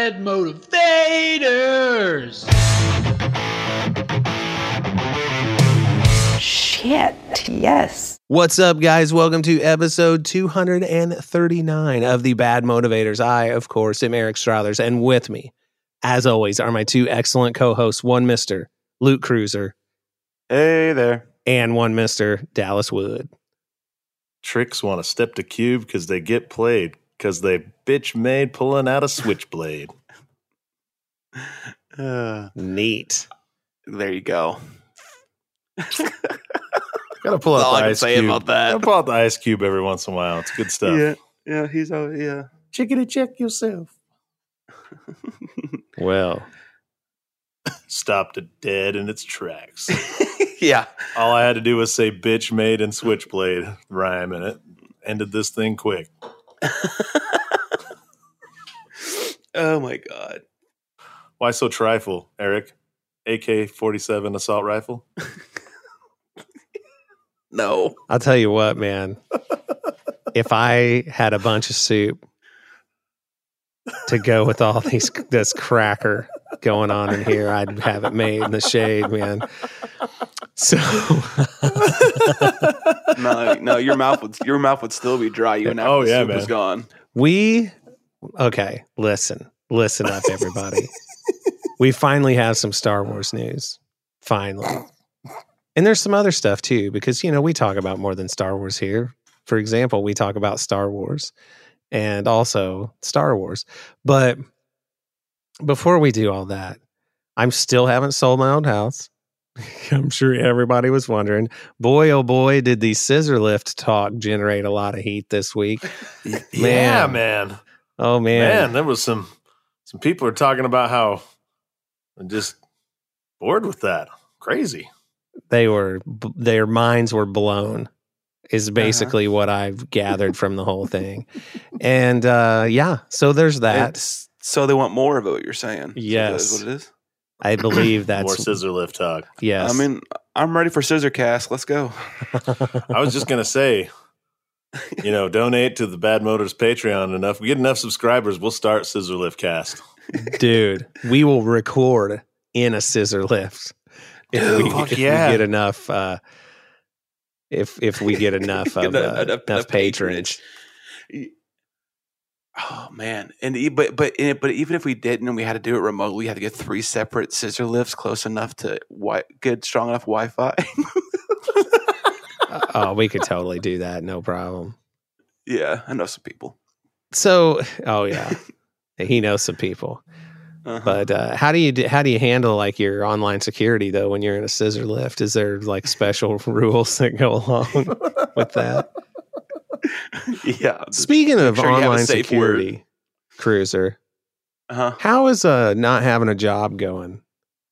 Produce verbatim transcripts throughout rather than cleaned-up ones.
Bad Motivators. Shit, yes. What's up, guys? Welcome to episode two hundred thirty-nine of the Bad Motivators. I, of course, am Eric Strothers, and with me, as always, are my two excellent co-hosts, one Mister Luke Cruiser. Hey there. And one Mister Dallas Wood. Tricks want to step to cube because they get played, because they bitch made pulling out a switchblade. Uh, Neat. There you go. Gotta pull That's out all the I can ice say cube. about that. Gotta pull out the ice cube every once in a while. It's good stuff. Yeah, yeah, he's oh yeah. Chickity check yourself. Well, stopped it dead in its tracks. Yeah. All I had to do was say bitch made and switchblade rhyme, and it ended this thing quick. Oh my god. Why so trifle, Eric? A K forty-seven assault rifle? No. I'll tell you what, man. If I had a bunch of soup to go with all these this cracker going on in here, I'd have it made in the shade, man. So no, no, your mouth would your mouth would still be dry even after Oh, the yeah, soup man. is gone. we okay, listen. Listen up, everybody. We finally have some Star Wars news. Finally. And there's some other stuff too, because, you know, we talk about more than Star Wars here. For example, we talk about Star Wars and also Star Wars. But before we do all that, I'm still haven't sold my old house. I'm sure everybody was wondering. Boy, oh boy, did the scissor lift talk generate a lot of heat this week. Yeah, man. Oh, man. Man, there was some some people are talking about how I'm just bored with that. Crazy. They were, their minds were blown, is basically uh-huh. what I've gathered from the whole thing. And uh, yeah, so there's that. It's, so they want more of it, what you're saying. Yes. So that is what it is. I believe that's more scissor lift talk. Yes. I mean, I'm ready for scissor cast. Let's go. I was just going to say, you know, donate to the Bad Motors Patreon enough. We get enough subscribers, we'll start scissor lift cast. Dude, we will record in a scissor lift. If, Dude, we, fuck if yeah. we get enough, uh, if if we get enough of enough, uh, enough, enough patronage. patronage. Oh man, and e- but but but even if we didn't and we had to do it remotely, we had to get three separate scissor lifts close enough to wi- good strong enough Wi-Fi. uh, oh, we could totally do that, no problem. Yeah, I know some people. So, oh yeah, he knows some people. Uh-huh. But uh, how do you do, how do you handle like your online security though when you're in a scissor lift? Is there like special rules that go along with that? Yeah. Speaking of sure online security, word. Cruiser, uh-huh. how is uh not having a job going?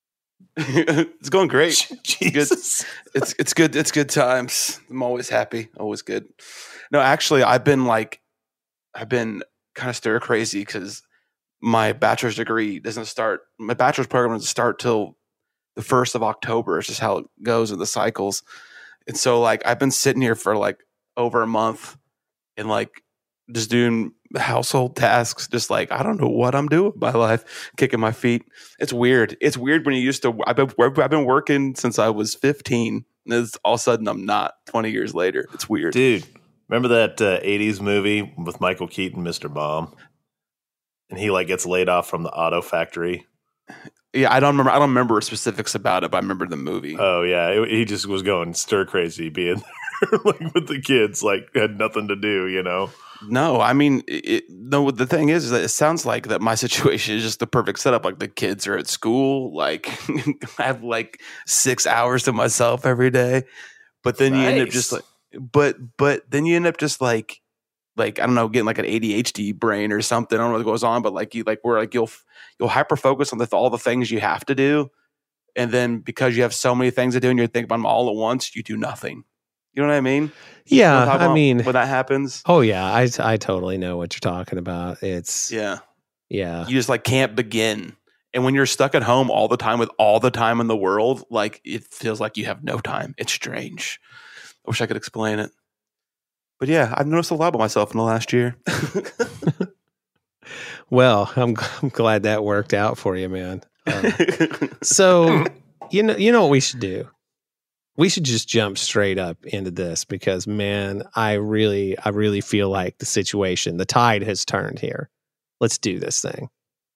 It's going great. Jesus. It's, it's it's good. It's good times. I'm always happy. Always good. No, actually, I've been like, I've been kind of stir crazy because my bachelor's degree doesn't start. My bachelor's program doesn't start till the first of October. It's just how it goes in the cycles. And so, like, I've been sitting here for like over a month and like just doing household tasks. Just like, I don't know what I'm doing with my life, kicking my feet. It's weird. It's weird when you used to. I've been I've been working since I was fifteen. And it's, all of a sudden, I'm not. twenty years later, it's weird, dude. Remember that uh, eighties movie with Michael Keaton, Mister Bomb? And he like gets laid off from the auto factory. Yeah, I don't remember. I don't remember specifics about it, but I remember the movie. Oh yeah, it, he just was going stir crazy, being there like with the kids, like had nothing to do, you know. No, I mean, it, no. The thing is, is that it sounds like that my situation is just the perfect setup. Like the kids are at school, like I have like six hours to myself every day. But then nice. you end up just like, but but then you end up just like. Like, I don't know, getting like an A D H D brain or something. I don't know what goes on, but like you, like where like you'll, you'll hyper focus on the, all the things you have to do. And then because you have so many things to do and you're thinking about them all at once, you do nothing. You know what I mean? Yeah. You know I mean, when that happens. Oh yeah. I, I totally know what you're talking about. It's yeah. Yeah. You just like can't begin. And when you're stuck at home all the time with all the time in the world, like it feels like you have no time. It's strange. I wish I could explain it. But yeah, I've noticed a lot about myself in the last year. Well, I'm I'm glad that worked out for you, man. Um, so you know you know what we should do? We should just jump straight up into this because, man, I really I really feel like the situation, the tide has turned here. Let's do this thing.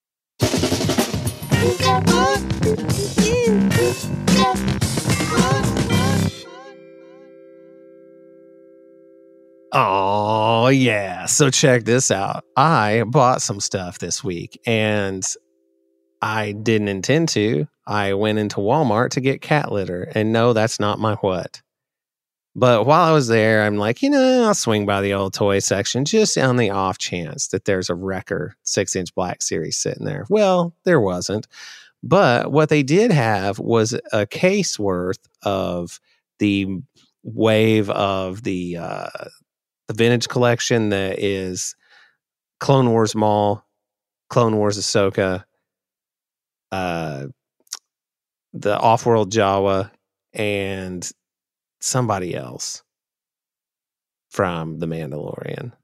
Oh, yeah. So check this out. I bought some stuff this week and I didn't intend to. I went into Walmart to get cat litter. And no, that's not my what. But while I was there, I'm like, you know, I'll swing by the old toy section just on the off chance that there's a Wrecker six inch Black Series sitting there. Well, there wasn't. But what they did have was a case worth of the wave of the uh, the vintage collection that is Clone Wars Maul, Clone Wars Ahsoka, uh, the Off-World Jawa, and somebody else from The Mandalorian.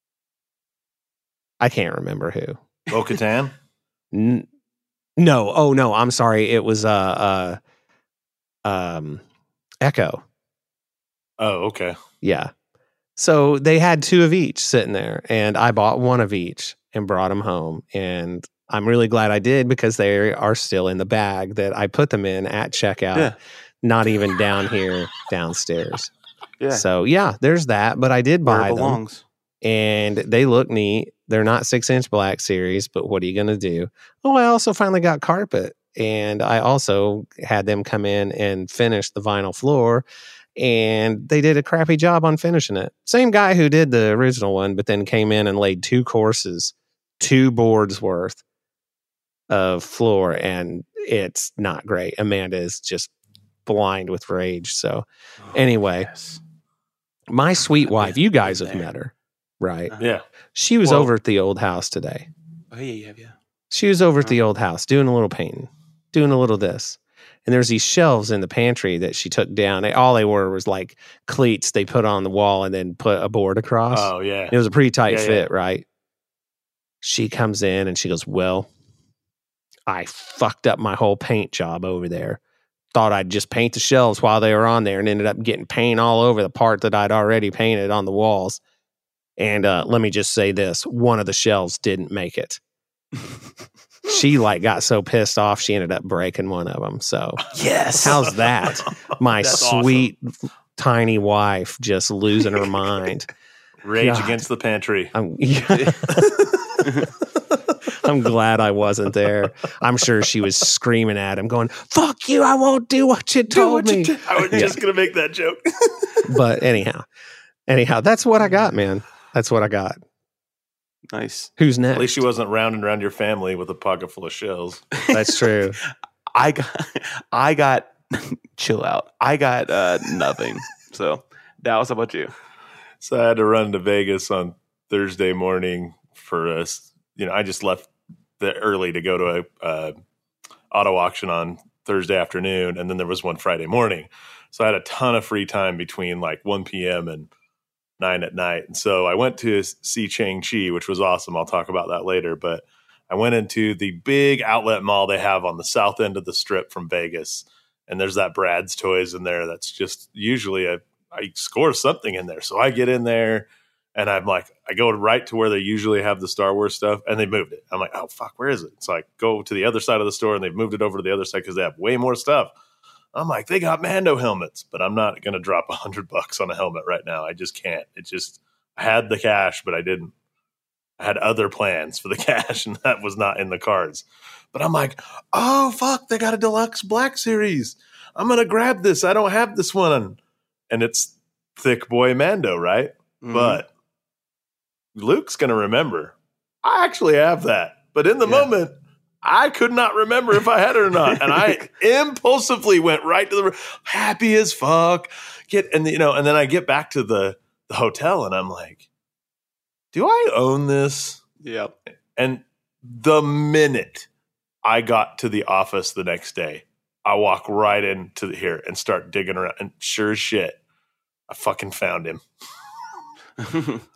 I can't remember who. Bo-Katan? N- no. Oh, no. I'm sorry. It was uh, uh, um, Echo. Oh, okay. Yeah. So they had two of each sitting there, and I bought one of each and brought them home. And I'm really glad I did because they are still in the bag that I put them in at checkout, Yeah. not even down here downstairs. Yeah. So, yeah, there's that. But I did Where buy it them, belongs. and they look neat. They're not six inch Black Series, but what are you going to do? Oh, I also finally got carpet, and I also had them come in and finish the vinyl floor. And they did a crappy job on finishing it. Same guy who did the original one, but then came in and laid two courses, two boards worth of floor, and it's not great. Amanda is just blind with rage. So anyway, Yes. my sweet wife, been- you guys been have there. met her, right? Yeah. She was Well- over at the old house today. Oh, yeah, you have, yeah. She was over at the old house doing a little painting, doing a little this. And there's these shelves in the pantry that she took down. They, all they were was like cleats they put on the wall and then put a board across. Oh, yeah. It was a pretty tight Yeah, yeah. fit, right? She comes in and she goes, well, I fucked up my whole paint job over there. Thought I'd just paint the shelves while they were on there and ended up getting paint all over the part that I'd already painted on the walls. And uh, let me just say this, one of the shelves didn't make it. She like got so pissed off, she ended up breaking one of them. So Yes. how's that? My That's awesome. sweet tiny wife just losing her mind. Rage God. against the pantry. I'm, I'm glad I wasn't there. I'm sure she was screaming at him, going, "Fuck you! I won't do what you told me." I was Yeah. just going to make that joke. But anyhow, anyhow, that's what I got, man. That's what I got. Nice. Who's next? At least she wasn't rounding around your family with a pocket full of shells. That's true. I got, I got, chill out. I got uh, nothing. So, Dallas, how about you? So I had to run to Vegas on Thursday morning for us. You know, I just left the early to go to a uh, auto auction on Thursday afternoon, and then there was one Friday morning. So I had a ton of free time between like one p.m. and nine at night. And so I went to see Chang-Chi, which was awesome. I'll talk about that later. But I went into the big outlet mall they have on the south end of the strip from Vegas. And there's that Brad's Toys in there. That's just usually a, I score something in there. So I get in there and I'm like, I go right to where they usually have the Star Wars stuff, and they moved it. I'm like, oh, fuck, where is it? So I go to the other side of the store and they've moved it over to the other side because they have way more stuff. I'm like, they got Mando helmets, but I'm not going to drop a hundred bucks on a helmet right now. I just can't. It just, I had the cash, but I didn't. I had other plans for the cash, and that was not in the cards. But I'm like, oh, fuck, they got a deluxe Black Series. I'm going to grab this. I don't have this one. And it's Thick Boy Mando, right? Mhm. But Luke's going to remember. I actually have that. But in the Yeah. moment, I could not remember if I had it or not. And I impulsively went right to the happy as fuck. Get and you know, and then I get back to the, the hotel and I'm like, do I own this? Yep. And the minute I got to the office the next day, I walk right into here and start digging around. And sure as shit, I fucking found him.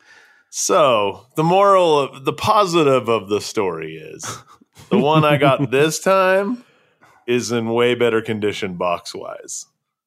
So the moral of the positive of the story is the one I got this time is in way better condition box wise.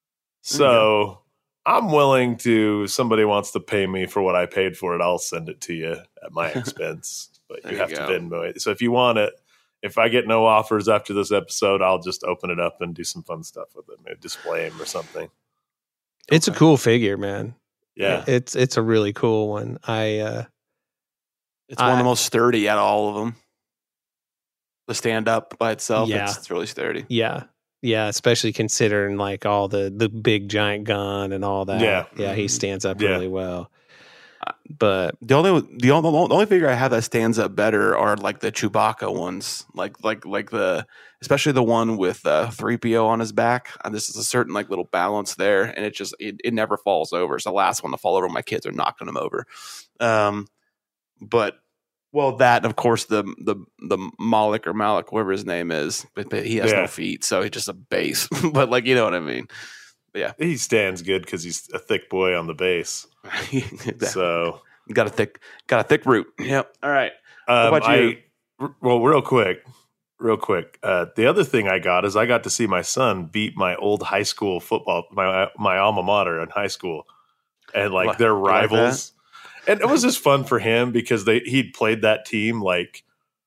So I'm willing to, if somebody wants to pay me for what I paid for it, I'll send it to you at my expense. But you you have go. to Venmo it. So if you want it, if I get no offers after this episode, I'll just open it up and do some fun stuff with it. Maybe display him or something. It's a cool figure, man. Yeah. It's it's a really cool one. I uh It's one of I- the most sturdy out of all of them. The stand up by itself, Yeah. it's, it's really sturdy. yeah. Yeah, especially considering like all the the big giant gun and all that. Yeah. Yeah, he stands up Yeah. really well. But The only the only the only figure I have that stands up better are like the Chewbacca ones, like like like the especially the one with uh, three P O on his back. And this is a certain like little balance there, and it just it, it never falls over. It's the last one to fall over. My kids are knocking him over. Um, but well, that and of course the the the Malik or Malik, whatever his name is, but, but he has Yeah. no feet, so he's just a base. But like you know what I mean. He stands good because he's a thick boy on the base. Exactly. So got a thick got a thick root. Yep. All right. um, about you? I, well, real quick, real quick. Uh, the other thing I got is I got to see my son beat my old high school football, my my alma mater in high school, and like What? their You like rivals. And it was just fun for him because they he'd played that team like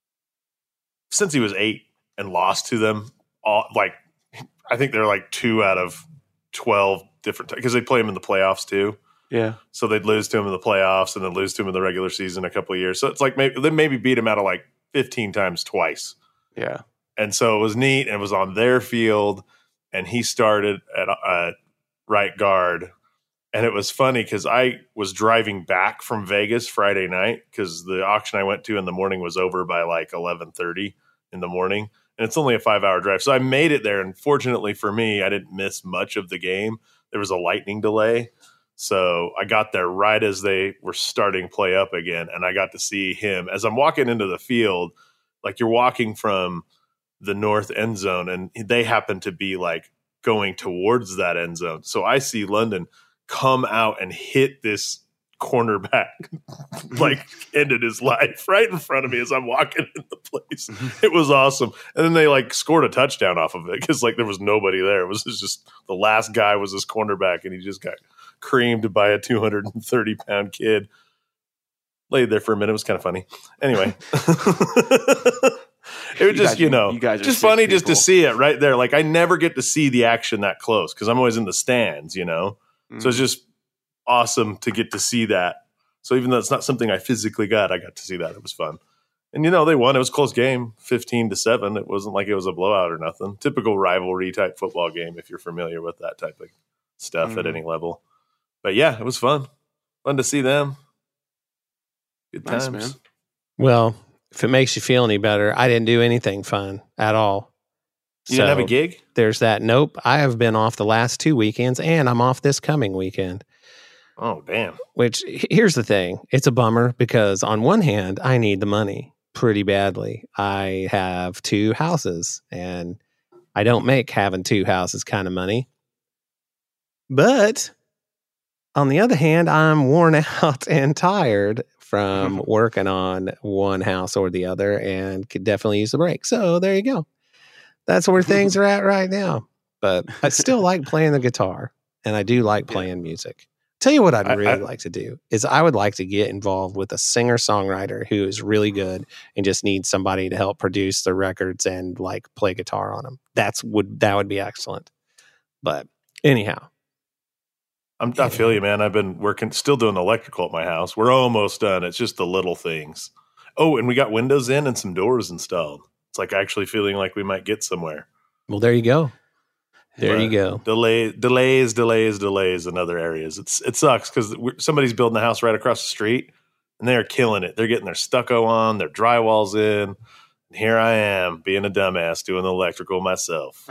since he was eight and lost to them all. Like I think they're like two out of twelve different because they play him in the playoffs too. Yeah. So they'd lose to him in the playoffs and then lose to him in the regular season a couple of years. So it's like maybe they maybe beat him out of like fifteen times twice. Yeah. And so it was neat and it was on their field and he started at uh, right guard. And it was funny because I was driving back from Vegas Friday night because the auction I went to in the morning was over by like eleven thirty in the morning. And it's only a five hour drive. So I made it there. And fortunately for me, I didn't miss much of the game. There was a lightning delay. So I got there right as they were starting play up again. And I got to see him as I'm walking into the field, like you're walking from the north end zone and they happen to be like going towards that end zone. So I see London come out and hit this cornerback, like ended his life right in front of me as I'm walking in the place. It was awesome. And then they like scored a touchdown off of it because like there was nobody there. It was just the last guy was this cornerback and he just got creamed by a two hundred thirty pound kid. Laid there for a minute. It was kind of funny. Anyway. It was You just, guys- you know, you guys are just sick funny just to people. see it right there. Like I never get to see the action that close because I'm always in the stands, you know? So it's just awesome to get to see that. So even though it's not something I physically got, I got to see that. It was fun. And, you know, they won. It was a close game, fifteen to seven. It wasn't like it was a blowout or nothing. Typical rivalry type football game if you're familiar with that type of stuff at Mhm. any level. But, yeah, it was fun. Fun to see them. Good Nice, times. man. well, if it makes you feel any better, I didn't do anything fun at all. You didn't have a So, gig? There's that. Nope. I have been off the last two weekends and I'm off this coming weekend. Oh, damn. Which h- here's the thing. It's a bummer because on one hand, I need the money pretty badly. I have two houses and I don't make having two houses kind of money. But on the other hand, I'm worn out and tired from working on one house or the other and could definitely use a break. So there you go. That's where things are at right now. But I still like playing the guitar and I do like Yeah. playing music. Tell you what I'd I- really I- like to do is I would like to get involved with a singer songwriter who is really good and just needs somebody to help produce the records and like play guitar on them. That's would that would be excellent. But anyhow, I'm, I feel you, man. I've been working, still doing electrical at my house. We're almost done. It's just the little things. Oh, and we got windows in and some doors installed. It's like actually feeling like we might get somewhere. well, there you go. There But you go. Delay, delays, delays, delays in other areas. It's it sucks because somebody's building a house right across the street and they're killing it. They're getting their stucco on, their drywall's in. And here I am being a dumbass doing the electrical myself.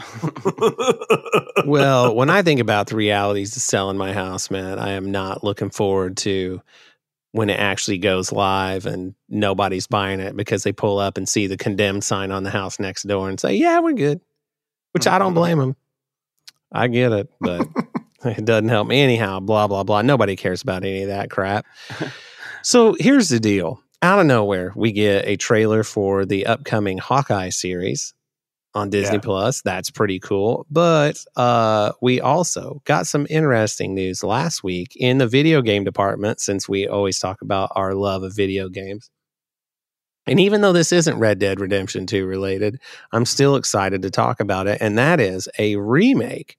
Well, when I think about the realities of selling my house, man, I am not looking forward to when it actually goes live and nobody's buying it because they pull up and see the condemned sign on the house next door and say, yeah, we're good, which I don't blame them. I get it, but it doesn't help me anyhow, blah, blah, blah. Nobody cares about any of that crap. So here's the deal. Out of nowhere, we get a trailer for the upcoming Hawkeye series on Disney Yeah. Plus. That's pretty cool. But uh, we also got some interesting news last week in the video game department, since we always talk about our love of video games. And even though this isn't Red Dead Redemption two related, I'm still excited to talk about it. And that is a remake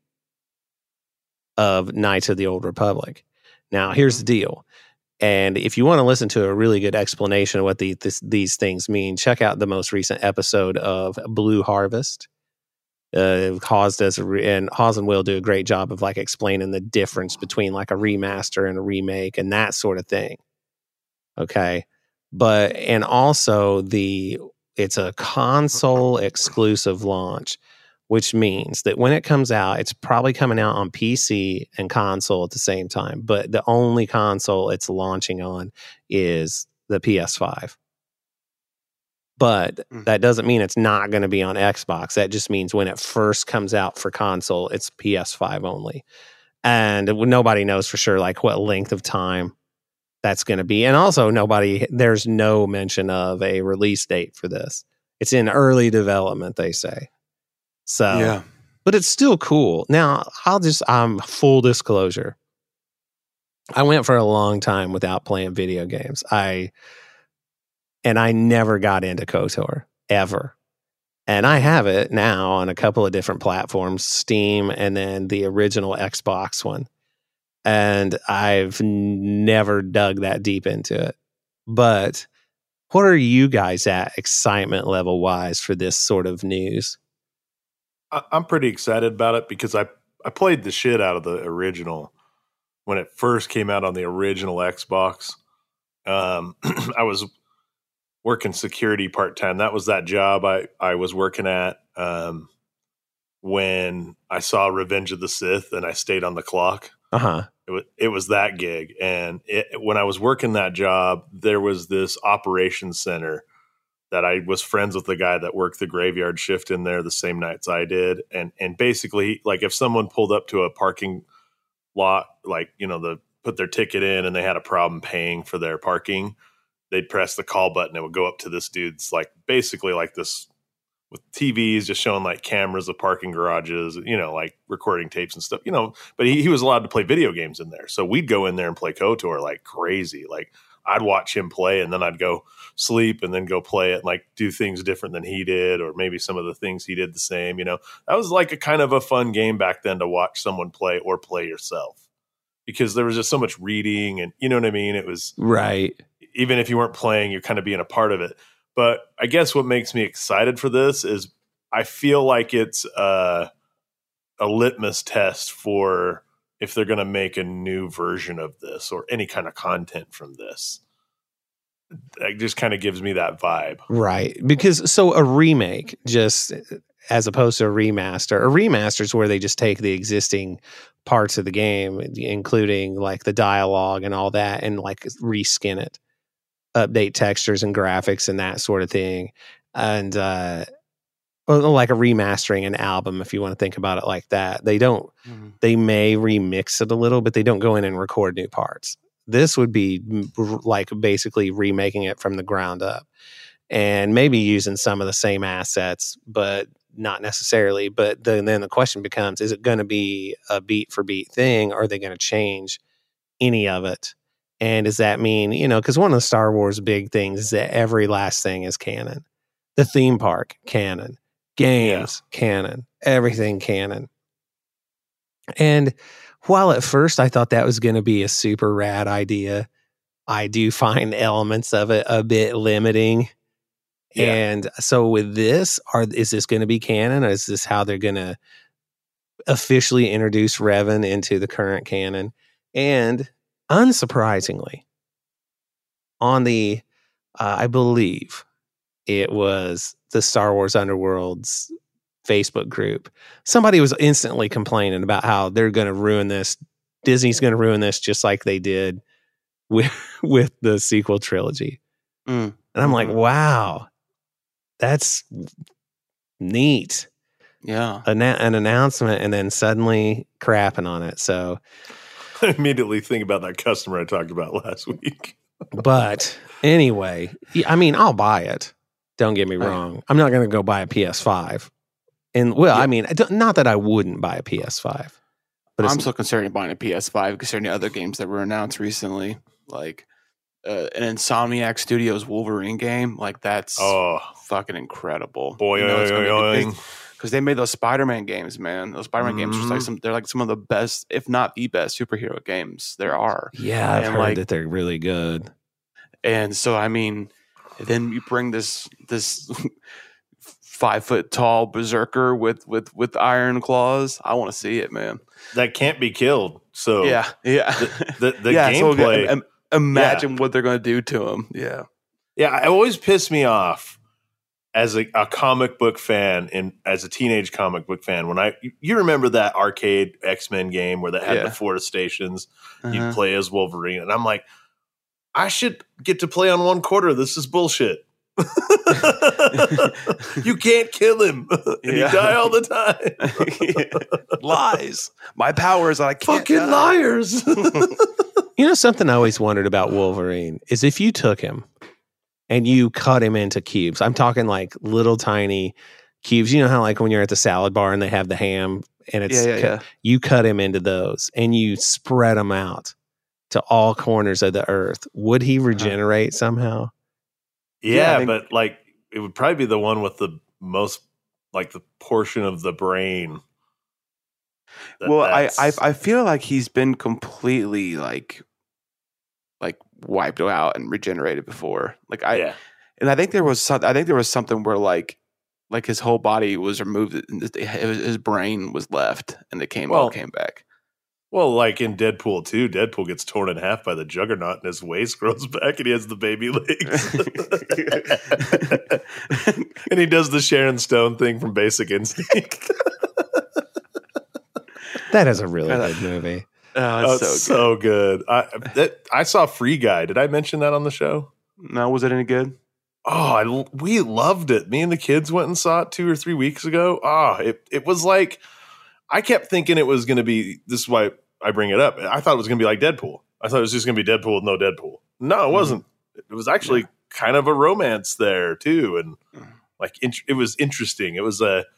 of Knights of the Old Republic. Now, here's the deal. And if you want to listen to a really good explanation of what the, this, these things mean, check out the most recent episode of Blue Harvest. Uh, Hawes does, a re- and Hawes and Will do a great job of like explaining the difference between like a remaster and a remake and that sort of thing. Okay, but and also the it's a console exclusive launch, which means that when it comes out, it's probably coming out on P C and console at the same time. But the only console it's launching on is the P S five. But that doesn't mean it's not going to be on Xbox. That just means when it first comes out for console, it's P S five only. And nobody knows for sure like what length of time that's going to be. And also nobody, there's no mention of a release date for this. It's in early development, they say. So, Yeah. but it's still cool. Now, I'll just, um, full disclosure. I went for a long time without playing video games. I, and I never got into KOTOR, ever. And I have it now on a couple of different platforms, Steam and then the original Xbox one. And I've never dug that deep into it. But what are you guys at excitement level wise for this sort of news? I, I'm pretty excited about it because I, I played the shit out of the original when it first came out on the original Xbox. Um, I was working security part-time. That was that job I, I was working at um, when I saw Revenge of the Sith and I stayed on the clock. Uh-huh. It was, it was that gig. And it, when I was working that job, there was this operations center that I was friends with the guy that worked the graveyard shift in there the same nights I did. And, and basically, like if someone pulled up to a parking lot, like, you know, the put their ticket in and they had a problem paying for their parking, they'd press the call button. It would go up to this dude's like basically like this with T Vs just showing like cameras of parking garages, you know, like recording tapes and stuff, you know, but he, he was allowed to play video games in there. So we'd go in there and play KOTOR like crazy. Like I'd watch him play and then I'd go sleep and then go play it and like do things different than he did, or maybe some of the things he did the same, you know. That was like a kind of a fun game back then to watch someone play or play yourself, because there was just so much reading and you know what I mean? It was right. Even if you weren't playing, you're kind of being a part of it. But I guess what makes me excited for this is I feel like it's uh, a litmus test for if they're going to make a new version of this or any kind of content from this. It just kind of gives me that vibe. Right. Because so a remake, just as opposed to a remaster, a remaster is where they just take the existing parts of the game, including like the dialogue and all that, and like reskin it, update textures and graphics and that sort of thing. And uh, like a remastering an album, if you want to think about it like that. They don't, mm-hmm. they may remix it a little, but they don't go in and record new parts. This would be like basically remaking it from the ground up and maybe using some of the same assets, but not necessarily. But then, then the question becomes, is it going to be a beat for beat thing? Or are they going to change any of it? And does that mean, you know, because one of the Star Wars big things is that every last thing is canon. The theme park, canon. Games, yeah. canon. Everything canon. And while at first I thought that was going to be a super rad idea, I do find elements of it a bit limiting. Yeah. And so with this, are is this going to be canon? Or is this how they're going to officially introduce Revan into the current canon? And unsurprisingly, on the, uh, I believe it was the Star Wars Underworld's Facebook group, somebody was instantly complaining about how they're going to ruin this. Disney's going to ruin this just like they did with, with the sequel trilogy. Mm. And I'm like, wow, that's neat. Yeah. An, an announcement and then suddenly crapping on it. So I immediately think about that customer I talked about last week. But anyway, I mean, I'll buy it. Don't get me Oh, yeah. wrong. I'm not going to go buy a P S five. And well, Yeah. I mean, I don't- not that I wouldn't buy a P S five. But I'm it's, still considering buying a P S five considering the other games that were announced recently, like uh, an Insomniac Studios Wolverine game. Like that's Oh, fucking incredible. boy, Because they made those Spider-Man games, man. Those Spider-Man games are like Mhm. some. They're like some of the best, if not the best, superhero games there are. yeah, I've and heard like- that they're really good. And so, I mean, then you bring this this five foot tall berserker with with with iron claws. I want to see it, man. that can't be killed. So Yeah, yeah. the, the yeah, so gameplay. im- imagine what they're going to do to him. Yeah. Yeah, it always pissed me off as a, a comic book fan and as a teenage comic book fan when I you remember that arcade X-Men game where they had Yeah. the four stations you'd Uh-huh. play as Wolverine and I'm like I should get to play on one quarter. This is bullshit. You can't kill him. And Yeah. You die all the time. Lies. My power is that I can't Fucking die. liars. You know, something I always wondered about Wolverine is if you took him and you cut him into cubes. I'm talking like little tiny cubes. You know how like when you're at the salad bar and they have the ham and it's Yeah, yeah, cut- yeah. you cut him into those and you spread them out to all corners of the earth. Would he regenerate somehow? Yeah, Yeah, I think- but like it would probably be the one with the most like the portion of the brain. that- Well, I, I that's- I feel like he's been completely like like wiped out and regenerated before. Like I yeah. and I think there was some, I think there was something where like like his whole body was removed and his, his brain was left and it came all Well, came back. Well, like in Deadpool two, Deadpool gets torn in half by the Juggernaut and his waist grows back and he has the baby legs. And he does the Sharon Stone thing from Basic Instinct. That is a really Yeah. good movie. Oh, Oh, it's it's so, so good. I that, I saw Free Guy. Did I mention that on the show? good. No, was it any good? Oh, I, l- we loved it. Me and the kids went and saw it two or three weeks ago. Oh, it it was like I kept thinking it was going to be. This is why I bring it up. I thought it was going to be like Deadpool. I thought it was just going to be Deadpool with no Deadpool. No, it wasn't. It was actually kind of a romance there too, and Mhm. like int- it was interesting. It was a.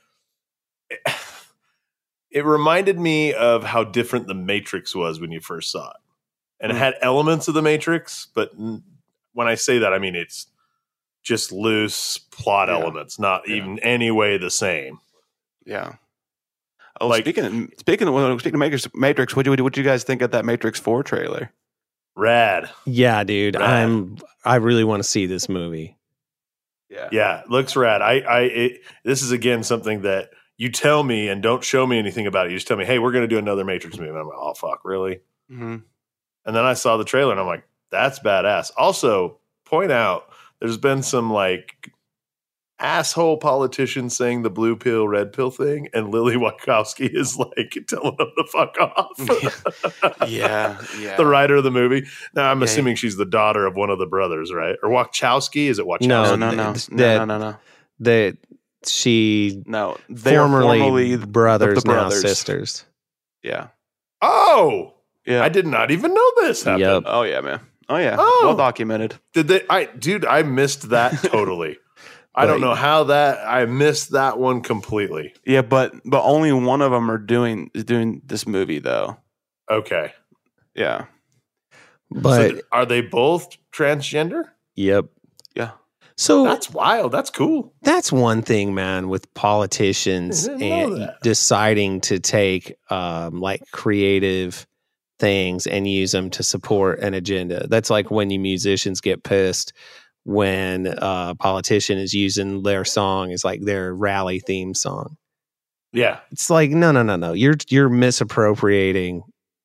It reminded me of how different the Matrix was when you first saw it, and it Mm. had elements of the Matrix, but n- when I say that, I mean it's just loose plot Yeah. elements, not Yeah. even any way the same. Yeah. Oh, Like- speaking of, speaking of well, speaking of Matrix, Matrix, what do you what do you guys think of that Matrix Four trailer? Rad, Yeah, dude. Rad. I'm I really want to see this movie. Yeah, yeah, it looks rad. I, I, it, this is again something that you tell me and don't show me anything about it. You just tell me, hey, we're going to do another Matrix movie. And I'm like, oh fuck, really? hmm And then I saw the trailer and I'm like, that's badass. Also, point out there's been some like asshole politicians saying the blue pill, red pill thing, and Lily Wachowski is like telling them to fuck off. yeah, yeah. The writer of the movie. Now I'm Yeah. assuming she's the daughter of one of the brothers, right? Or Wachowski? Is it Wachowski? no, No, no, no, th- no, that- no, no, no, That she no. They are formerly, formerly brothers, the now brothers. sisters. Yeah, Oh, yeah. I did not even know this happened. Yep. Oh yeah, man. Oh yeah. Oh. Well documented. Did they? I, dude, I missed that totally. I don't Right. know how that. I missed that one completely. Yeah, but but only one of them are doing is doing this movie though. Okay, Yeah. But so are they both transgender? yep. Yeah. So That's wild. That's cool. that's one thing, man, with politicians I didn't know and that. deciding to take um, like creative things and use them to support an agenda. That's like when you musicians get pissed when a politician is using their song as like their rally theme song. Yeah, It's like, no, no, no, no. You're you're misappropriating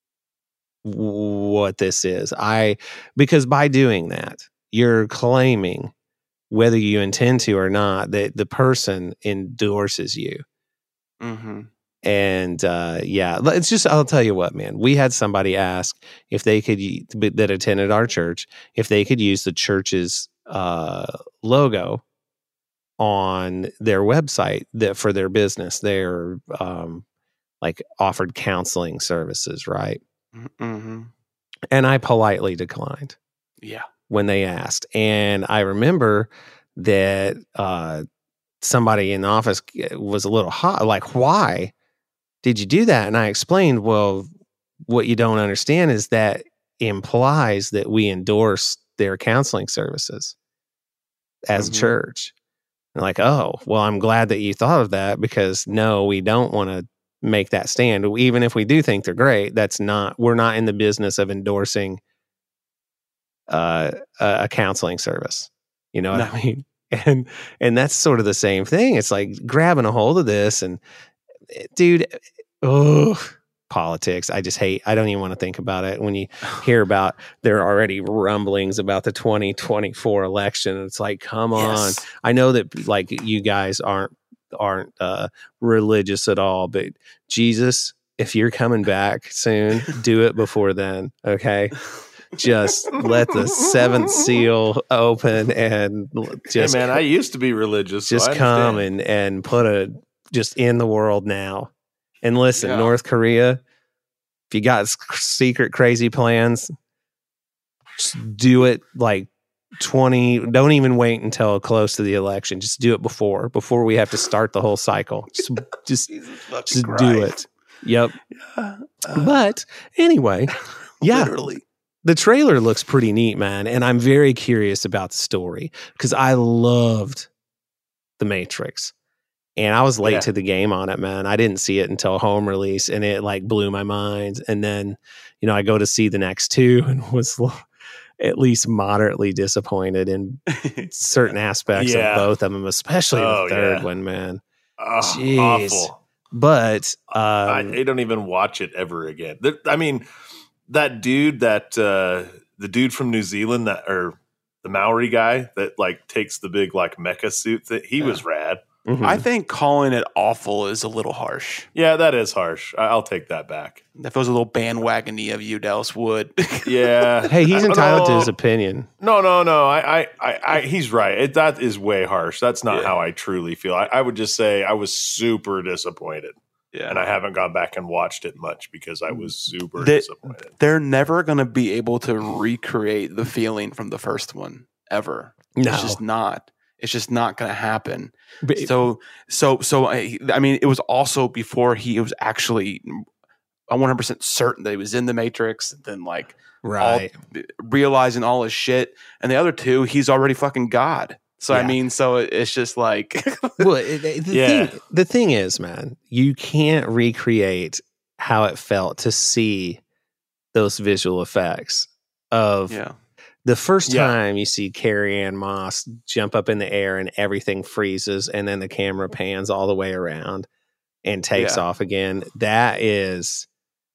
what this is. I because by doing that, you're claiming, whether you intend to or not, that the person endorses you. Mm-hmm. And uh, yeah, it's just, I'll tell you what, man, we had somebody ask if they could, y- that attended our church, if they could use the church's uh, logo on their website that for their business. They're um, like offered counseling services, right? Mm-hmm. And I politely declined. Yeah. when they asked. And I remember that uh, somebody in the office was a little hot, like, why did you do that? And I explained, well, what you don't understand is that implies that we endorse their counseling services as Mhm. a church. And like, oh, well, I'm glad that you thought of that, because no, we don't want to make that stand. Even if we do think they're great, that's not, we're not in the business of endorsing uh, a, a counseling service. You know what No. I mean? And, and that's sort of the same thing. It's like grabbing a hold of this and dude, oh, politics. I just hate, I don't even want to think about it. When you hear about, there are already rumblings about the twenty twenty-four election. It's like, come on. Yes. I know that like you guys aren't, aren't uh, religious at all, but Jesus, if you're coming back soon, do it before then. Okay. Just let the seventh seal open and just, hey man, I used to be religious. just so I come understand. and, and put a, just in the world now. And listen, Yeah. North Korea, if you got s- secret crazy plans, just do it like twenty. Don't even wait until close to the election. Just do it before, before we have to start the whole cycle. Just, just, Jesus fucking just do Christ. it. Yep. Uh, uh, But anyway, yeah, literally. the trailer looks pretty neat, man. And I'm very curious about the story because I loved The Matrix. And I was late Yeah. to the game on it, man. I didn't see it until home release, and it like blew my mind. And then, you know, I go to see the next two and was l- at least moderately disappointed in certain aspects Yeah. of both of them, especially Oh, the third yeah. one, man. Oh, Jeez. awful. But I, um, I don't even watch it ever again. There- I mean, that dude, that uh, the dude from New Zealand, that or the Maori guy that like takes the big like mecha suit, that he Yeah. was rad. mhm. I think calling it awful is a little harsh. Yeah, that is harsh. I- I'll take that back. That feels a little bandwagony of you, Dallas Wood. Yeah. hey, he's I- entitled to no, his opinion. No, no, no. I, I, I, I he's right. It, that is way harsh. That's not Yeah. how I truly feel. I, I would just say I was super disappointed, Yeah. and I haven't gone back and watched it much because I was super They- disappointed. They're never going to be able to recreate the feeling from the first one ever. No. It's just not. It's just not going to happen. But- So, so, so, I, I mean, it was also before he was actually one hundred percent certain that he was in the Matrix, then like right. all, realizing all his shit. And the other two, he's already fucking God. So, I Yeah. mean, so it- it's just like, Well, it- it- the Yeah. thing, the thing is, man, you can't recreate how it felt to see those visual effects of yeah, the first Yeah. time you see Carrie Ann Moss jump up in the air and everything freezes, and then the camera pans all the way around and takes Yeah. off again. That is,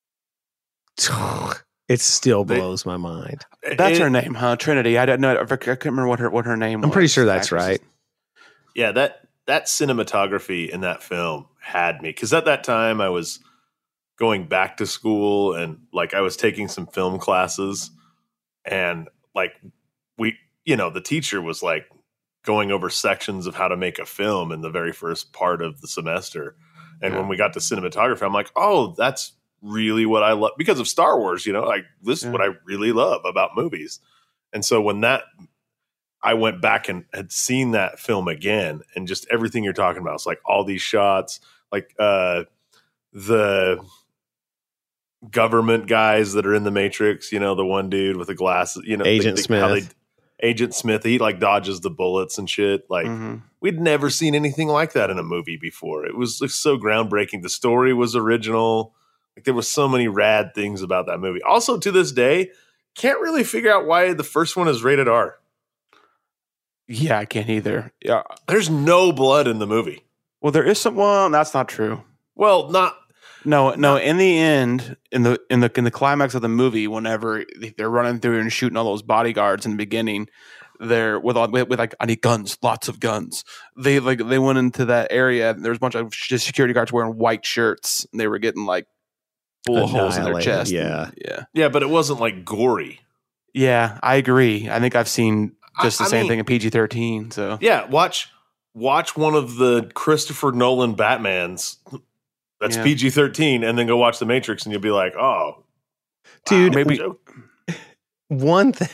it still They- blows my mind. that's It- her name, huh? Trinity. I don't know. I couldn't remember what her what her name was. I'm pretty sure that's Actress. right. Yeah, that that cinematography in that film had me, because at that time I was going back to school and like I was taking some film classes, and like we, you know, the teacher was like going over sections of how to make a film in the very first part of the semester. And Yeah. when we got to cinematography, I'm like, oh, that's really what I love because of Star Wars, you know, like this is Yeah. what I really love about movies. And so when that, I went back and had seen that film again, and just everything you're talking about. It's like all these shots, like uh, the government guys that are in the Matrix, you know, the one dude with the glasses, you know, Agent the, the, how Smith. they, Agent Smith, he like dodges the bullets and shit. Like Mhm. we'd never seen anything like that in a movie before. It was like, so groundbreaking. The story was original. Like there was so many rad things about that movie. Also, to this day, can't really figure out why the first one is rated R. Yeah, I can't either. Yeah. There's no blood in the movie. Well, there is some. Well, that's not true. Well, not No, no. In the end, in the in the in the climax of the movie, whenever they're running through and shooting all those bodyguards in the beginning, they're with all with, with like I need guns, lots of guns. They like they went into that area. And there was a bunch of just security guards wearing white shirts. And they were getting like bullet holes in their Annihilated, chest. yeah. And- yeah, yeah, but it wasn't like gory. yeah. I agree. I think I've seen just I- the I same mean- thing in P G thirteen. So Yeah, watch watch one of the Christopher Nolan Batmans. That's Yeah. P G thirteen, and then go watch The Matrix, and you'll be like, oh, Dude, wow, maybe- joke. One thing,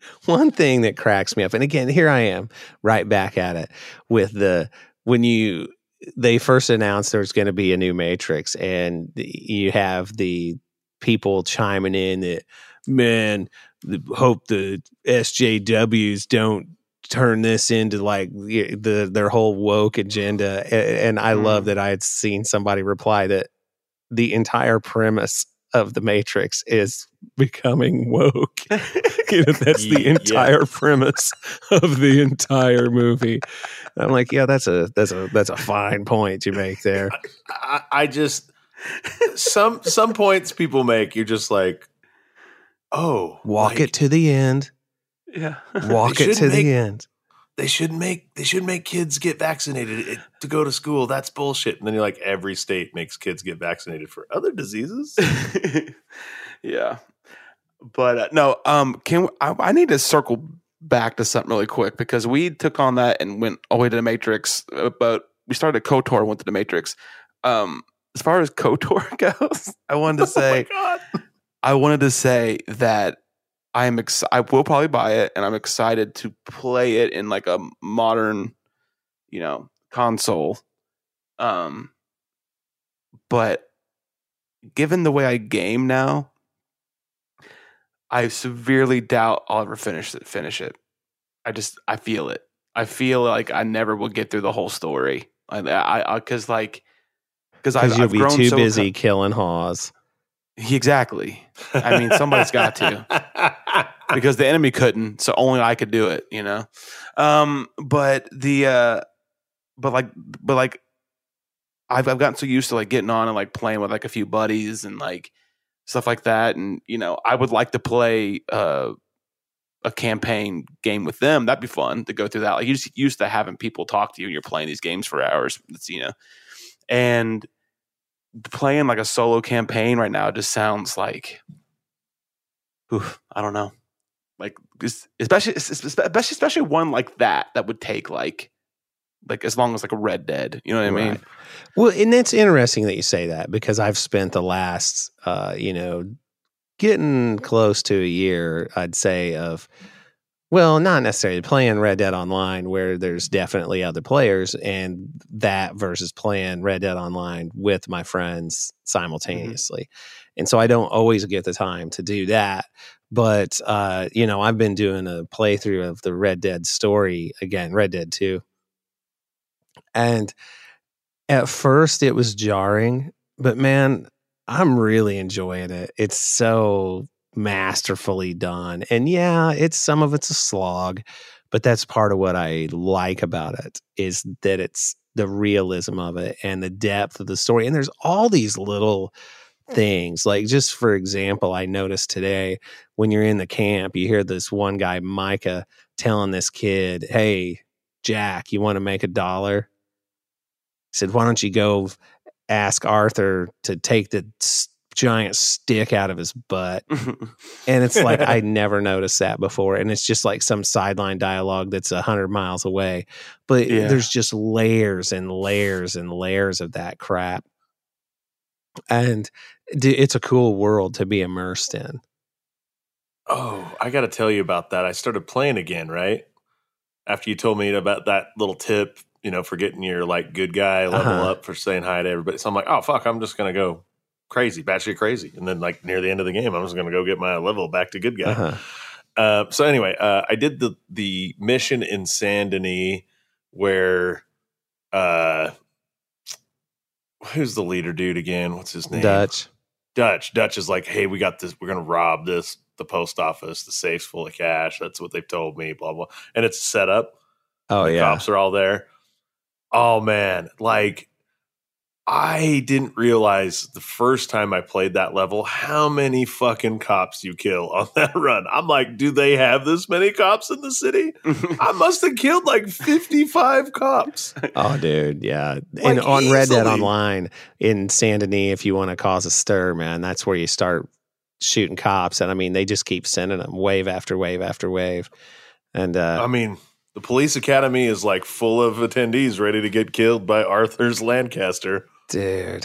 one thing that cracks me up, and again, here I am right back at it with the when you they first announced there's going to be a new Matrix, and you have the people chiming in that, man, hope the S J Ws don't turn this into like the their whole woke agenda. And I mm. love that I had seen somebody reply that the entire premise of the Matrix is becoming woke. You know, that's the entire yeah. premise of the entire movie. I'm like, yeah, that's a that's a that's a fine point you make there. I, I just some some points people make, you're just like, oh, walk like, it to the end. Yeah, walk it to make, the end. They should make they should make kids get vaccinated to go to school. That's bullshit. And then you're like, every state makes kids get vaccinated for other diseases. Yeah, but uh, no. Um, can I, I need to circle back to something really quick because we took on that and went all the way to the Matrix. Uh, but we started KOTOR and went to the Matrix. Um, as far as KOTOR goes, I wanted to say, oh my God. I wanted to say that. I am ex- I will probably buy it, and I'm excited to play it in like a modern, you know, console. Um, but given the way I game now, I severely doubt I'll ever finish it. Finish it. I just I feel it. I feel like I never will get through the whole story. I I because like because I've, you'll I've be grown too so busy co- killing Haws. Exactly. I mean, somebody's got to. Because the enemy couldn't, so only I could do it, you know. Um, but the, uh, but like, but like, I've I've gotten so used to like getting on and like playing with like a few buddies and like stuff like that, and you know, I would like to play uh, a campaign game with them. That'd be fun to go through that. Like you just used to having people talk to you and you're playing these games for hours. It's, you know, and playing like a solo campaign right now just sounds like, oof, I don't know. Like, especially, especially, especially one like that, that would take like, like as long as like a Red Dead, you know what I mean? Right. Well, and it's interesting that you say that because I've spent the last, uh, you know, getting close to a year, I'd say, of, well, not necessarily playing Red Dead Online where there's definitely other players, and that versus playing Red Dead Online with my friends simultaneously. Mm-hmm. And so I don't always get the time to do that. But, uh, you know, I've been doing a playthrough of the Red Dead story again, Red Dead two. And at first it was jarring, but man, I'm really enjoying it. It's so masterfully done. And yeah, it's some of it's a slog, but that's part of what I like about it is that it's the realism of it and the depth of the story. And there's all these little things, like just for example, I noticed today when you're in the camp, you hear this one guy, Micah, telling this kid, "Hey, Jack, you want to make a dollar?" He said, "Why don't you go ask Arthur to take the s- giant stick out of his butt?" And it's like, I never noticed that before. And it's just like some sideline dialogue that's a hundred miles away. But yeah. There's just layers and layers and layers of that crap. And it's a cool world to be immersed in. Oh, I got to tell you about that. I started playing again, right? After you told me about that little tip, you know, for getting your like good guy level uh-huh. up for saying hi to everybody. So I'm like, oh, fuck, I'm just going to go crazy, batshit crazy. And then like near the end of the game, I'm just going to go get my level back to good guy. Uh-huh. Uh, so anyway, uh, I did the, the mission in Saint Denis where, uh, who's the leader dude again? What's his name? Dutch. Dutch. Dutch is like, hey, we got this. We're going to rob this, the post office. The safe's full of cash. That's what they've told me, blah, blah. And it's set up. Oh, the yeah. cops are all there. Oh, man. Like, I didn't realize the first time I played that level how many fucking cops you kill on that run. I'm like, do they have this many cops in the city? I must have killed like fifty-five cops. Oh, dude, yeah. Like and on easily. Red Dead Online in Saint Denis, if you want to cause a stir, man, that's where you start shooting cops. And I mean, they just keep sending them wave after wave after wave. And uh, I mean, the police academy is like full of attendees ready to get killed by Arthur's Lancaster. Dude,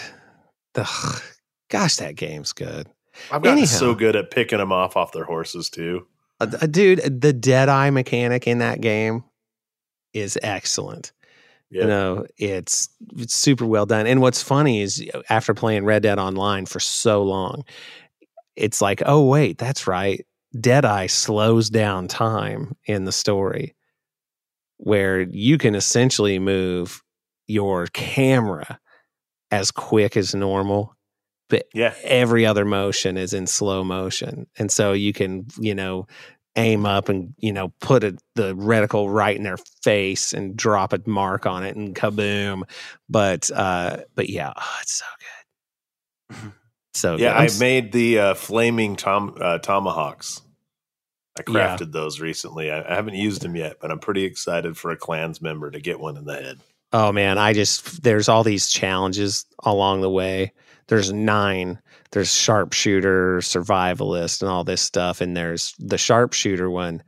ugh, gosh, that game's good. I've gotten Anyhow. so good at picking them off off their horses too. Uh, dude, the Deadeye mechanic in that game is excellent. Yeah. You know, it's, it's super well done. And what's funny is after playing Red Dead Online for so long, it's like, oh, wait, that's right. Deadeye slows down time in the story where you can essentially move your camera as quick as normal, but Yeah. every other motion is in slow motion. And so you can, you know, aim up and, you know, put a, the reticle right in their face and drop a mark on it and kaboom. But, uh, but yeah, oh, it's so good. So Yeah, good. I'm I s- made the uh, flaming tom uh, tomahawks. I Yeah. crafted those recently. I, I haven't used them yet, but I'm pretty excited for a clans member to get one in the head. Oh man, I just there's all these challenges along the way. There's nine. There's sharpshooter, survivalist, and all this stuff. And there's the sharpshooter one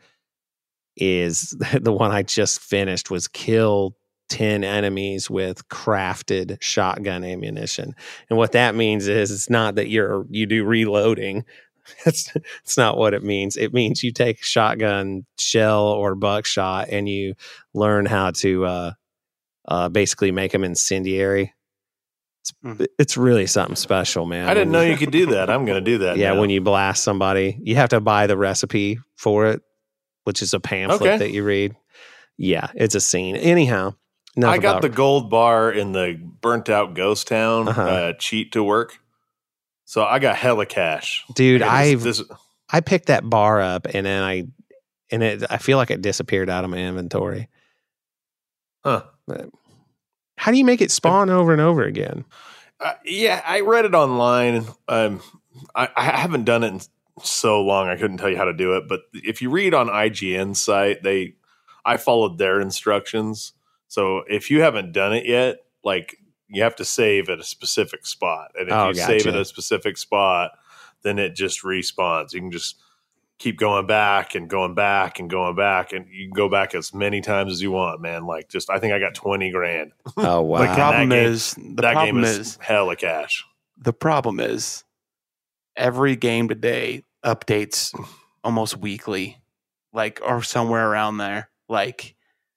is the one I just finished was kill ten enemies with crafted shotgun ammunition. And what that means is it's not that you're you do reloading. That's it's not what it means. It means you take shotgun shell or buckshot and you learn how to uh Uh, basically make them incendiary. It's, Mm. it's really something special, man. I didn't When know you could do that. I'm going to do that. Yeah, now. when you blast somebody, you have to buy the recipe for it, which is a pamphlet Okay. that you read. Yeah, it's a scene. Anyhow, enough I got about- the gold bar in the burnt out ghost town Uh-huh. uh, cheat to work. So I got hella cash. dude. Okay, I've this, this, I picked that bar up and then I and it. I feel like it disappeared out of my inventory. huh. But how do you make it spawn over and over again? Uh, yeah, I read it online. Um, I, I haven't done it in so long. I couldn't tell you how to do it. But if you read on I G N's site, they, I followed their instructions. So if you haven't done it yet, like you have to save at a specific spot, and if Oh, you save gotcha. at a specific spot, then it just respawns. You can just keep going back and going back and going back, and you can go back as many times as you want, man. Like just, I think I got twenty grand. Oh wow! The problem that game- is the that problem game is, is hella cash. the problem is every game today updates almost weekly, like or somewhere around there. Like,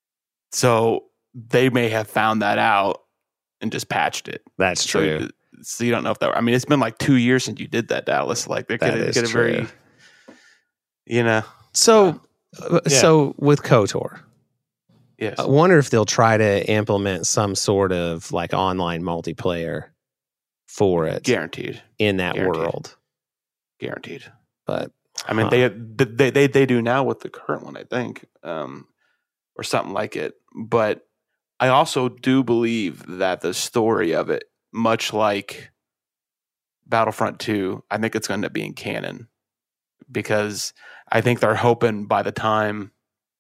so they may have found that out and just patched it. That's So, true. so you don't know if that. I mean, it's been like two years since you did that, Dallas. Like they That could is get a very, true. you know, So, uh, Yeah. so with KOTOR, yes. I wonder if they'll try to implement some sort of like online multiplayer for it Guaranteed, in that Guaranteed. world. guaranteed. But I mean, huh. they, they they they do now with the current one, I think, um, or something like it. But I also do believe that the story of it, much like Battlefront two, I think it's going to end up being canon because I think they're hoping by the time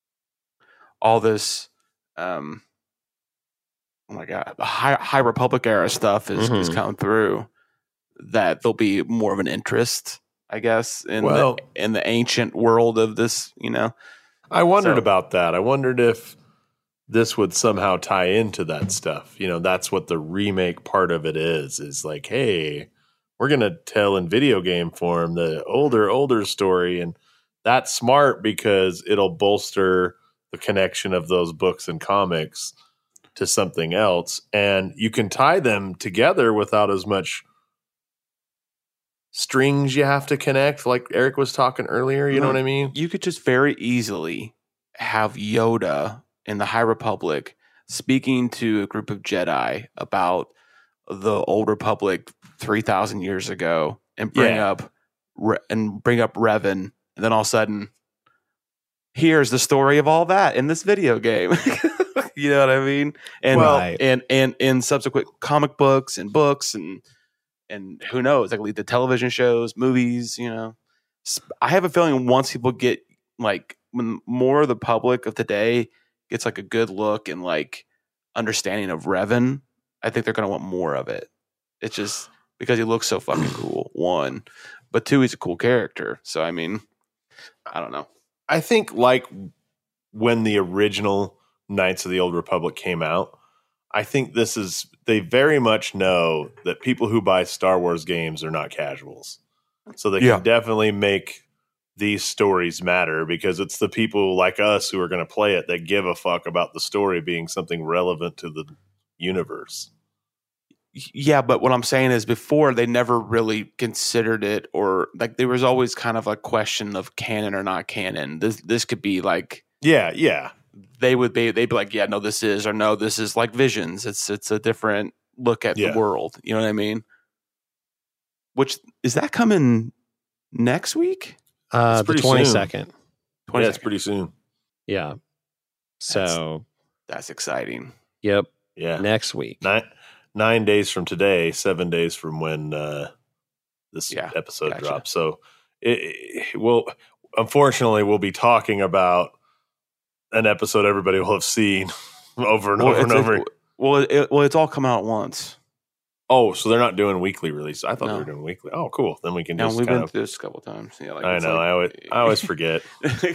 all this, um, oh my god, the High, High Republic era stuff is, is Mhm. coming through, that there'll be more of an interest, I guess, in Well- the in the ancient world of this, you know. I wondered So- about that. I wondered if this would somehow tie into that stuff. You know, that's what the remake part of it is, is like, hey, we're going to tell in video game form the older, older story. And that's smart because it'll bolster the connection of those books and comics to something else. And you can tie them together without as much strings you have to connect, like Eric was talking earlier. You know No. what I mean? You could just very easily have Yoda in the High Republic speaking to a group of Jedi about the Old Republic three thousand years ago, and bring Yeah. up Re- and bring up Revan, and then all of a sudden, here's the story of all that in this video game. You know what I mean? And Well- Right. and and in subsequent comic books and books and and who knows, like lead to television shows, movies. You know, S- I have a feeling once people get like when more of the public of today gets like a good look and like understanding of Revan, I think they're going to want more of it. It's just because he looks so fucking cool. One, but two, he's a cool character. So I mean, I don't know. I think like when the original Knights of the Old Republic came out, I think this is, they very much know that people who buy Star Wars games are not casuals. So they Yeah. can definitely make these stories matter because it's the people like us who are going to play it that give a fuck about the story being something relevant to the universe. Yeah, but what I'm saying is before they never really considered it, or like there was always kind of a question of canon or not canon. This this could be like Yeah, yeah. they would be they'd be like, yeah, no, this is, or no, this is like Visions. It's it's a different look at Yeah. the world. You know what I mean? Which is that coming next week? Uh, It's the pretty soon. twenty-second. Yeah, it's pretty soon. Yeah. So, That's exciting. yep, Yeah. next week. Nine nine days from today, seven days from when uh, this Yeah, episode gotcha. drops. So it, it will, unfortunately, we'll be talking about an episode everybody will have seen over and Well, over and it's- over. it- well, it, well, it's all come out at once. Oh, so they're not doing weekly release. I thought they No. were doing weekly. Oh, cool. Then we can Yeah, just we've kind been of. through this a couple times. Yeah, like I it's know. like- I always, I always forget.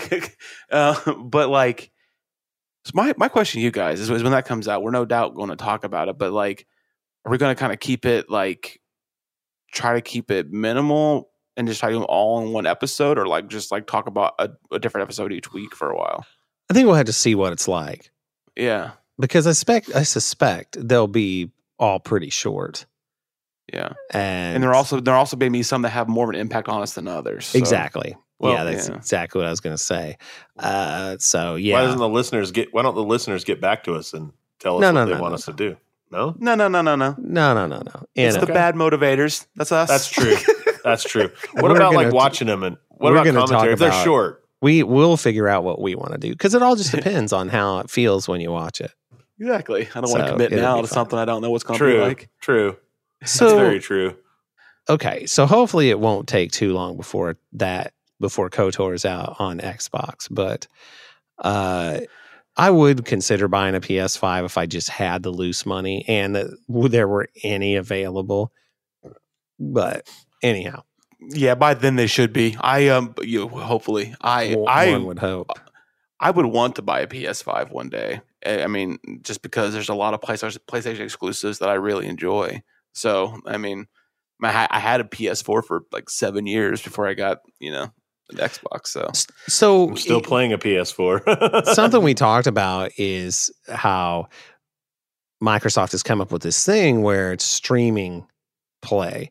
uh, but like, so my my question to you guys is, is when that comes out, we're no doubt going to talk about it. But like, are we going to kind of keep it like, try to keep it minimal and just try to do them all in one episode, or like just like talk about a, a different episode each week for a while? I think we'll have to see what it's like Yeah, because I suspect I suspect they'll be all pretty short, yeah. and, And there are also there are also maybe some that have more of an impact on us than others. So- exactly. Well, yeah, that's yeah. exactly what I was going to say. Uh, so yeah, Why doesn't the listeners get? Why don't the listeners get back to us and tell us No, what no, they no, want no, us to do? No, No, no, no, no, no. no, no, no, no. It's And, the bad motivators. That's us. that's true. That's true. What We're about like gonna- watching them and what we're about gonna talk commentary? If they're about- short, we will figure out what we want to do because it all just depends on how it feels when you watch it. Exactly. I don't So, want to commit it'll now be to fine. something I don't know what's going to true, be like. true. That's So very true. okay, so hopefully it won't take too long before that before KOTOR is out on Xbox, but uh, I would consider buying a P S five if I just had the loose money and that there were any available. But anyhow, Yeah, by then they should be. I um, you hopefully I one I would hope. I would want to buy a P S five one day. I I mean, just because there's a lot of PlayStation PlayStation exclusives that I really enjoy. So I mean, I ha- I had a P S four for like seven years before I got you know an Xbox. So So I'm still playing a P S four. something we talked about is how Microsoft has come up with this thing where it's streaming play,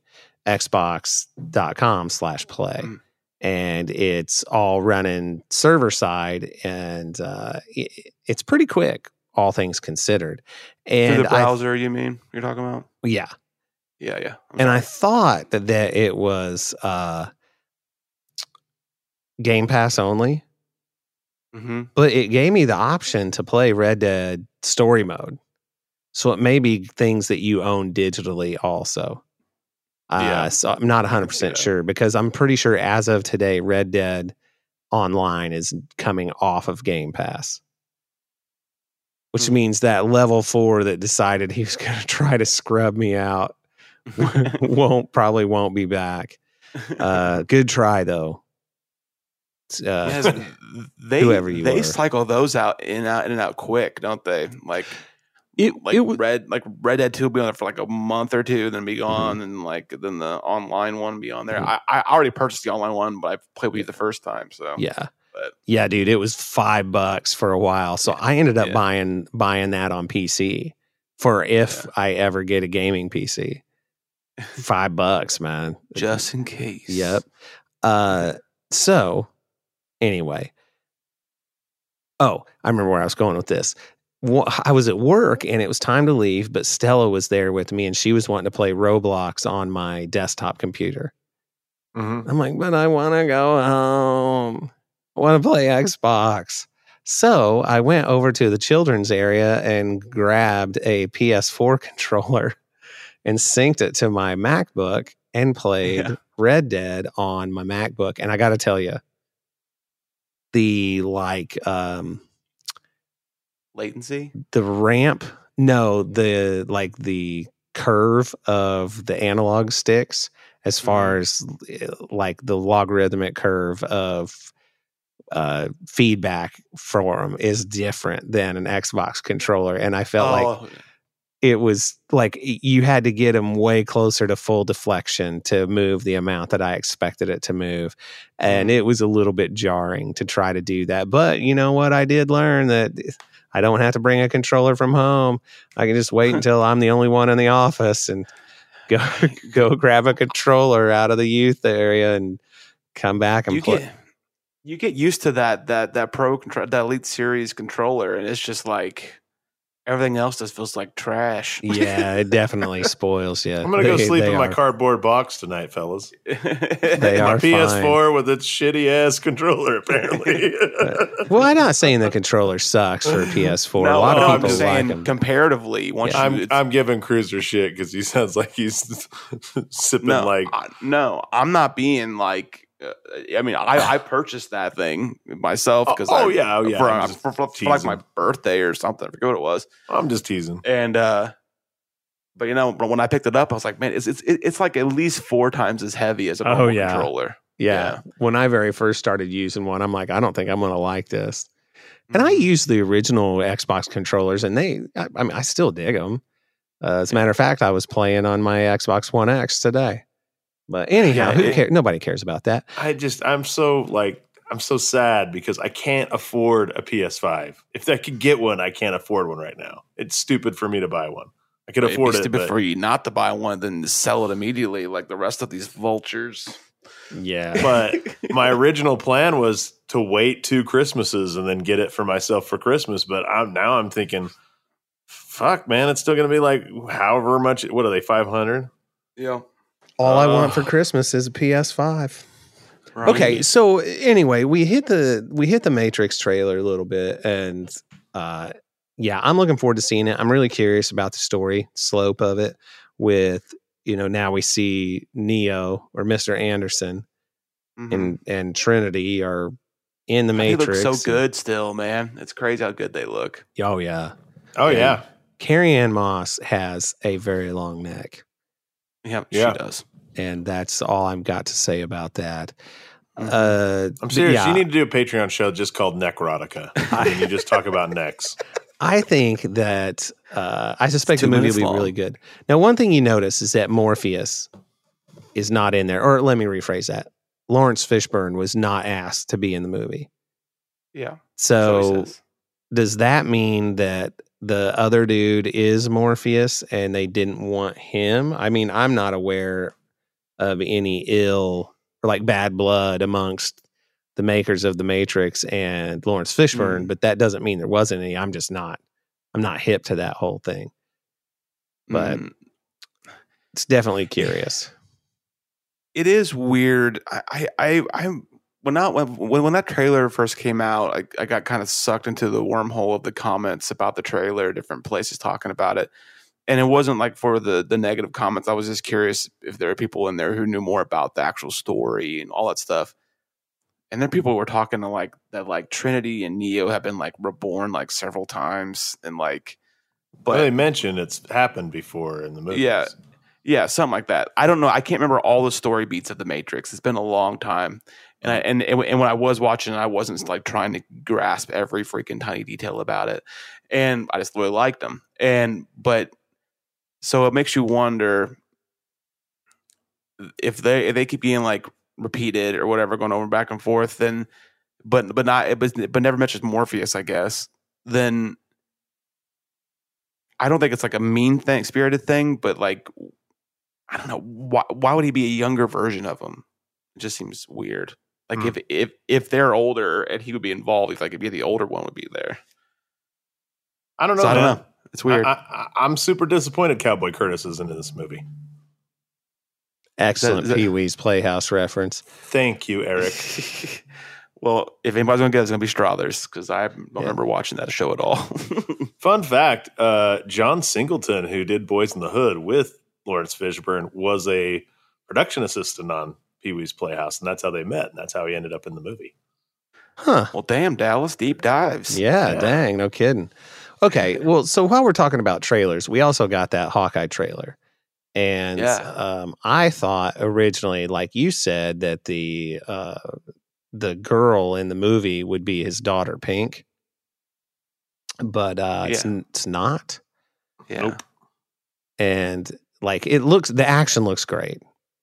xbox.com slash play. Mm. And it's all running server side and uh, it, it's pretty quick, all things considered. through And the I, browser, you mean you're talking about? yeah. Yeah, yeah. I'm And I sorry. thought that, that it was uh, Game Pass only. Mhm. But it gave me the option to play Red Dead story mode. So it may be things that you own digitally also. Uh, Yeah. So I'm not one hundred percent Yeah. sure because I'm pretty sure as of today, Red Dead Online is coming off of Game Pass. Which Hmm. means that level four that decided he was going to try to scrub me out won't probably won't be back. Uh, good try though. Uh, Yes, they whoever you they were. cycle those out in and out in and out quick, don't they? Like It- like it wa- red like Red Dead Two will be on there for like a month or two, then be Mm-hmm. gone, and like then the online one be on there. I, I already purchased the online one, but I played with you the first time, so Yeah. But- yeah, dude, it was five bucks for a while. So I ended up Yeah. buying buying that on P C for if Yeah. I ever get a gaming P C. Five bucks, man. just in case. Yep. Uh so anyway. Oh, I remember where I was going with this. Wha- I was at work and it was time to leave, but Stella was there with me and she was wanting to play Roblox on my desktop computer. Mhm. I'm like, but I want to go home. I want to play Xbox. So I went over to the children's area and grabbed a P S four controller and synced it to my MacBook and played Yeah. Red Dead on my MacBook. And I got to tell you, the like, um, Latency. the ramp, no, the like the curve of the analog sticks as far as uh, like the logarithmic curve of uh feedback from is different than an Xbox controller, and I felt like Oh, it was like you had to get them way closer to full deflection to move the amount that I expected it to move. And it was a little bit jarring to try to do that. But you know what? I did learn that I don't have to bring a controller from home. I can just wait until I'm the only one in the office and go go grab a controller out of the youth area and come back and you play. Get, you get used to that that that pro control that Elite Series controller, and it's just like everything else just feels like trash. Yeah, it definitely spoils you. I'm gonna go They- sleep they in my are- cardboard box tonight, fellas. They my are P S four fine. with its shitty ass controller, apparently. Well, I'm not saying the controller sucks for P S four. No, a lot no, of I'm people just like saying them. comparatively. Once Yeah. you, I'm it's- I'm giving Cruiser shit because he sounds like he's sipping no, like I, no, I'm not being like. Uh, I mean, I, I purchased that thing myself because Oh, I, oh, yeah, oh, yeah, for, I'm just for, for, for like my teasing. birthday or something. I forget what it was. I'm just teasing. And uh, but you know, when I picked it up, I was like, man, it's it's it's like at least four times as heavy as a normal Oh, yeah. controller. Yeah. When I very first started using one, I'm like, I don't think I'm going to like this. And I Mhm. used the original Xbox controllers, and they, I, I mean, I still dig them. Uh, as a matter of fact, I was playing on my Xbox One X today. But anyhow, Yeah, who it- cares? Nobody cares about that. I just I'm so like I'm so sad because I can't afford a P S five. If I could get one, I can't afford one right now. It's stupid for me to buy one. I could It'd afford be it. stupid but- for you not to buy one, then to sell it immediately, like the rest of these vultures. Yeah. But my original plan was to wait two Christmases and then get it for myself for Christmas. But I'm now I'm thinking, fuck, man, it's still going to be like however much. What are they? Five hundred? Yeah. All I want for Uh, Christmas is a P S five. Right. Okay, so anyway, we hit the we hit the Matrix trailer a little bit, and uh, yeah, I'm looking forward to seeing it. I'm really curious about the story slope of it. With you know, now we see Neo or Mister Anderson Mhm. and and Trinity are in the They Matrix. look so good still, man. It's crazy how good they look. Oh yeah, Oh And yeah, Carrie Ann Moss has a very long neck, Yeah, Yeah. she does. and that's all I've got to say about that. Mhm. Uh, I'm serious. yeah. You need to do a Patreon show just called Necrotica, and you just talk about necks. I think that uh, I suspect the two movie will minutes be long. really good. Now, one thing you notice is that Morpheus is not in there. Or let me rephrase that. Lawrence Fishburne was not asked to be in the movie. Yeah. So, So he says. does that mean that the other dude is Morpheus and they didn't want him? I mean, I'm not aware of any ill or like bad blood amongst the makers of the Matrix and Lawrence Fishburne, Mm. but that doesn't mean there wasn't any. I'm just not. I'm not hip to that whole thing. But Mm, it's definitely curious. it is weird. I, I, I, I when that when, when that trailer first came out, I, I got kind of sucked into the wormhole of the comments about the trailer, different places talking about it, and it wasn't like for the the negative comments. I was just curious if there are people in there who knew more about the actual story and all that stuff. And then people were talking to like that, like Trinity and Neo have been like reborn like several times, and like, but Well, they mentioned it's happened before in the movie. Yeah. Yeah, something like that. I don't know. I can't remember all the story beats of the Matrix. It's been a long time, and I, and and when I was watching it, I wasn't like trying to grasp every freaking tiny detail about it, and I just really liked them. And but so it makes you wonder if they if they keep being like repeated or whatever, going over back and forth, then but but not but but never mentions Morpheus, I guess. Then I don't think it's like a mean thing, spirited thing, but like. I don't know why. Why would he be a younger version of him? It just seems weird. Like Hmm. if if if they're older and he would be involved, if like if the older one would be there. I don't know. So I don't man. know. It's weird. I, I, I'm super disappointed Cowboy Curtis isn't in this movie. Excellent Is that- Pee Wee's Playhouse reference. Thank you, Eric. Well, if anybody's gonna get it, it's gonna be Strothers because I don't remember watching that show at all. Fun fact: uh, John Singleton, who did Boys in the Hood with Lawrence Fishburne, was a production assistant on Pee Wee's Playhouse, and that's how they met, and that's how he ended up in the movie. Huh. Well, damn, Dallas, deep dives. Yeah, Yeah. dang, no kidding. Okay, well, so while we're talking about trailers, we also got that Hawkeye trailer. And Yeah. um, I thought originally, like you said, that the uh, the girl in the movie would be his daughter, Pink. But uh, it's, Yeah. n- it's not. Yeah. Nope. and like it looks, the action looks great.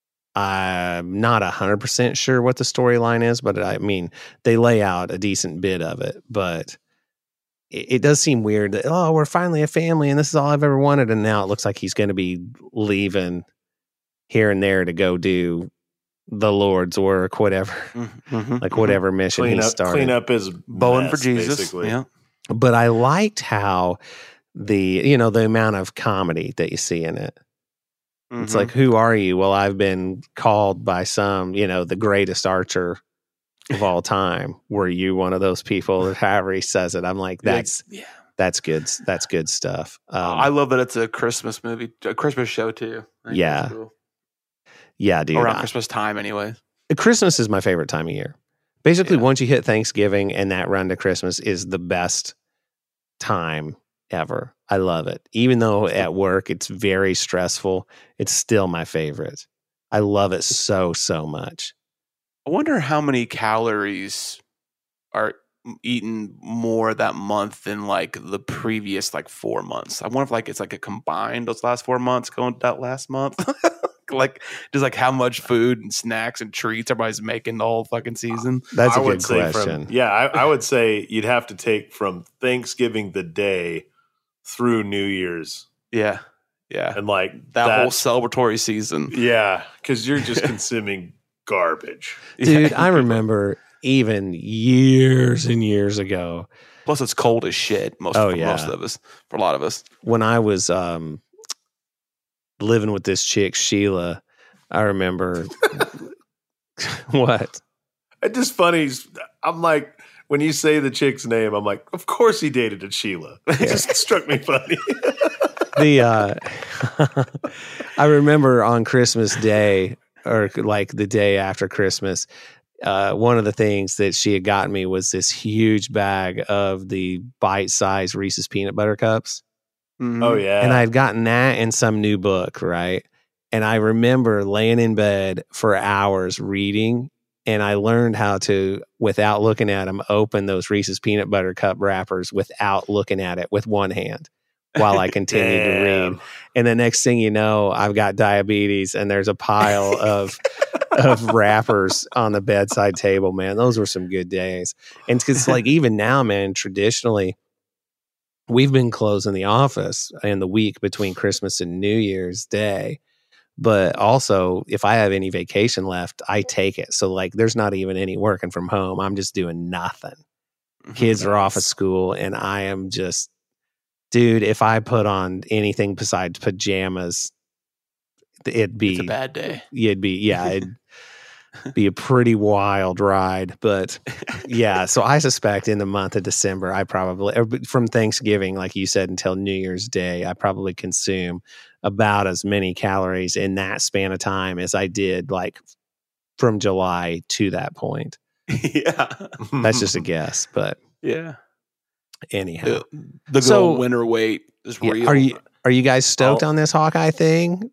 I'm not a hundred percent sure what the storyline is, but I mean, they lay out a decent bit of it, but it, it does seem weird that, oh, we're finally a family and this is all I've ever wanted. And now it looks like he's going to be leaving here and there to go do the Lord's work, whatever, Mm-hmm, like whatever mission Clean he up, started. clean up his Bowing mess, for Jesus. basically. Yeah. But I liked how the, you know, the amount of comedy that you see in it. It's Mhm. like, who are you? Well, I've been called by some, you know, the greatest archer of all time. Were you one of those people? However he says it, I'm like, that's yeah. that's good. That's good stuff. Um, I love that it's a Christmas movie, a Christmas show too. I think Yeah. that's cool. yeah, dude. Around I- Christmas time, anyway. Christmas is my favorite time of year. Basically, Yeah. once you hit Thanksgiving and that run to Christmas is the best time ever. I love it. Even though at work it's very stressful, it's still my favorite. I love it so, so much. I wonder how many calories are eaten more that month than like the previous like four months. I wonder if like it's like a combined those last four months going to that last month. Like just like how much food and snacks and treats everybody's making the whole fucking season. That's a I good would say question. From, yeah, I, I would say you'd have to take from Thanksgiving the day through New Year's, Yeah. Yeah. and like That that whole celebratory season. yeah, because you're just consuming garbage. Dude, Yeah. I remember even years and years ago Plus it's cold as shit most Oh, for yeah. most of us. For a lot of us. when I was um, living with this chick, Sheila. I remember what? It's just funny. I'm like, when you say the chick's name, I'm like, of course he dated a Sheila. It just struck me funny. the uh I remember on Christmas Day, or like the day after Christmas, uh one of the things that she had gotten me was this huge bag of the bite-sized Reese's peanut butter cups. Mhm. Oh yeah, And I had gotten that and some new book, right? And I remember laying in bed for hours reading, and I learned how to, without looking at them, open those Reese's peanut butter cup wrappers without looking at it with one hand while I continued to read. Damn. And the next thing you know, I've got diabetes and there's a pile of of wrappers on the bedside table, man. Those were some good days. And it's like even now, man, traditionally, we've been closing the office in the week between Christmas and New Year's Day. But also, if I have any vacation left, I take it. So like there's not even any working from home. I'm just doing nothing. Kids are off at school and I am just, dude, if I put on anything besides pajamas, it'd be It's a bad day. It'd be, yeah, it'd be a pretty wild ride. But yeah, so I suspect in the month of December, I probably, or from Thanksgiving, like you said, until New Year's Day, I probably consume about as many calories in that span of time as I did like from July to that point. Yeah. That's just a guess, but Yeah. anyhow. The, the good So- old winter weight is Yeah, real. are you are you guys stoked I'll- on this Hawkeye thing?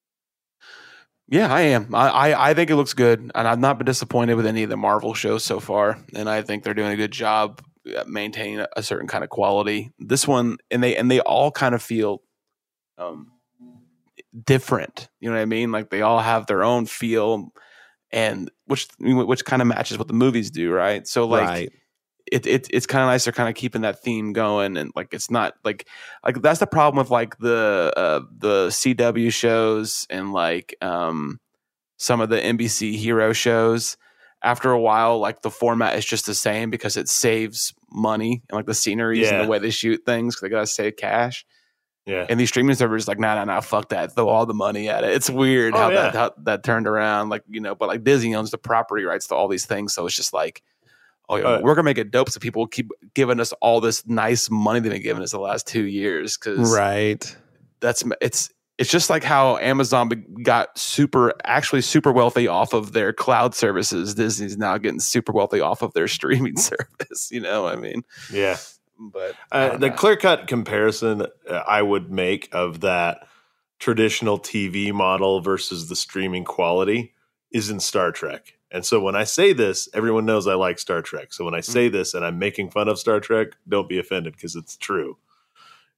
Yeah, I am. I, I, I think it looks good, and I've not been disappointed with any of the Marvel shows so far. And I think they're doing a good job at maintaining a, a certain kind of quality. This one, and they and they all kind of feel um, different. You know what I mean? Like they all have their own feel, and which which kind of matches what the movies do, right? So like. right. It, it it's kind of nice. They're kind of keeping that theme going, and like it's not like like that's the problem with like the uh, the C W shows and like um some of the N B C hero shows. After a while, like the format is just the same because it saves money and like the sceneries Yeah. and the way they shoot things. 'Cause they gotta save cash. yeah. And these streaming servers like, nah, nah, nah, fuck that. Throw all the money at it. It's weird Oh, how yeah. that how that turned around. Like you know, but like Disney owns the property rights to all these things, so it's just like. Oh, yeah, Uh, we're gonna make it dope so people keep giving us all this nice money they've been giving us the last two years because Right. that's it's it's just like how Amazon be- got super actually super wealthy off of their cloud services. Disney's now getting super wealthy off of their streaming service. You know, what I mean, Yeah. but I Uh, don't the know. clear cut comparison uh, I would make of that traditional T V model versus the streaming quality is in Star Trek. And so when I say this, everyone knows I like Star Trek. So when I say this and I'm making fun of Star Trek, don't be offended because it's true.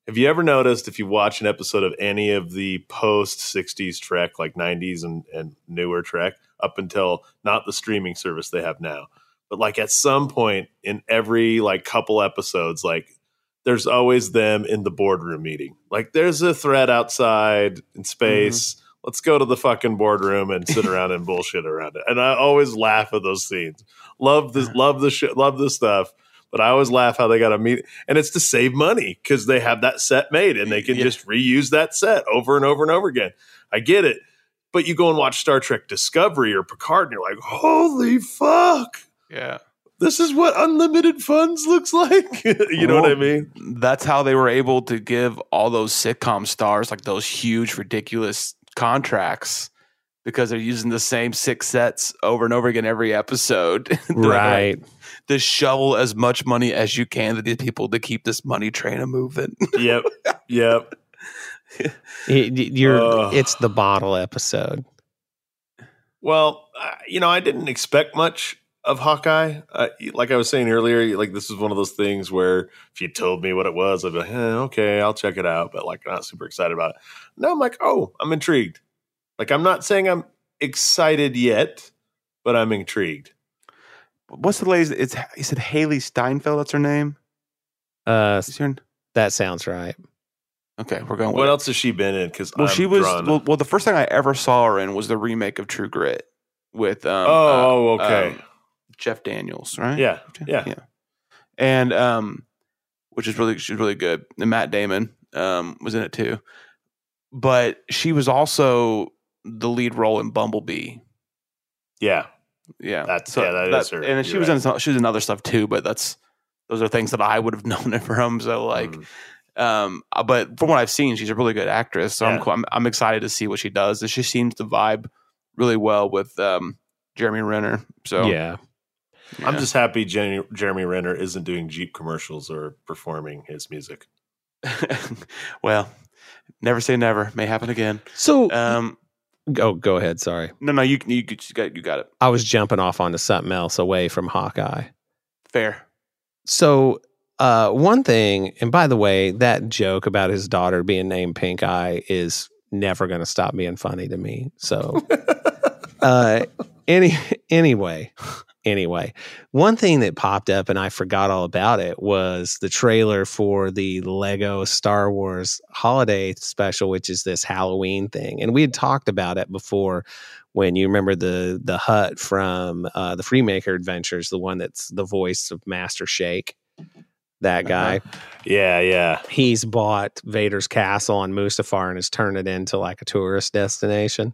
Have you ever noticed if you watch an episode of any of the post sixties Trek, like nineties and, and newer Trek, up until not the streaming service they have now, but like at some point in every like couple episodes, like there's always them in the boardroom meeting. Like there's a threat outside in space. Mm-hmm. Let's go to the fucking boardroom and sit around and bullshit around it. And I always laugh at those scenes. Love this, love the shit, love the stuff. But I always laugh how they got to meet, and it's to save money because they have that set made and they can yeah. just reuse that set over and over and over again. I get it. But you go and watch Star Trek Discovery or Picard and you're like, holy fuck. Yeah. This is what unlimited funds looks like. You know well, what I mean? That's how they were able to give all those sitcom stars like those huge, ridiculous contracts because they're using the same six sets over and over again every episode. Right. Like, to shovel as much money as you can to these people to keep this money train a moving. Yep. Yep. You're, uh, it's the bottle episode. Well, uh, you know, I didn't expect much of Hawkeye. Uh, like I was saying earlier, like this is one of those things where if you told me what it was, I'd be like, eh, okay, I'll check it out. But like, not super excited about it. Now I'm like, oh, I'm intrigued. Like, I'm not saying I'm excited yet, but I'm intrigued. What's the lady's? It's you said Haley Steinfeld. That's her name. Uh, that sounds right. Okay, we're going. What with else it. has she been in? Because well, I'm she was drawn. well, well. The first thing I ever saw her in was the remake of True Grit with. Um, oh, uh, okay. Um, Jeff Daniels, right? Yeah, yeah, yeah. And um, which is really she's really good. And Matt Damon um was in it too, but she was also the lead role in Bumblebee. Yeah. Yeah, that's so yeah, that, that is her. And she You're was right. in some, she was in other stuff too, but that's those are things that I would have known it from. So like, mm. um, but from what I've seen, she's a really good actress. So yeah. I'm, I'm I'm excited to see what she does. She seems to vibe really well with um, Jeremy Renner. So yeah. yeah, I'm just happy Jenny, Jeremy Renner isn't doing Jeep commercials or performing his music. Well, never say never. May happen again. So. Um, Oh, go ahead. Sorry. No, no, you you, you got you got it. I was jumping off onto something else away from Hawkeye. Fair. So, uh, one thing, and by the way, that joke about his daughter being named Pink Eye is never going to stop being funny to me. So, uh, any anyway, anyway, one thing that popped up and I forgot all about it was the trailer for the Lego Star Wars holiday special, which is this Halloween thing. And we had talked about it before when you remember the the Hutt from uh, the Freemaker Adventures, the one that's the voice of Master Shake. That guy. Uh-huh. Yeah, yeah. He's bought Vader's castle on Mustafar and has turned it into like a tourist destination.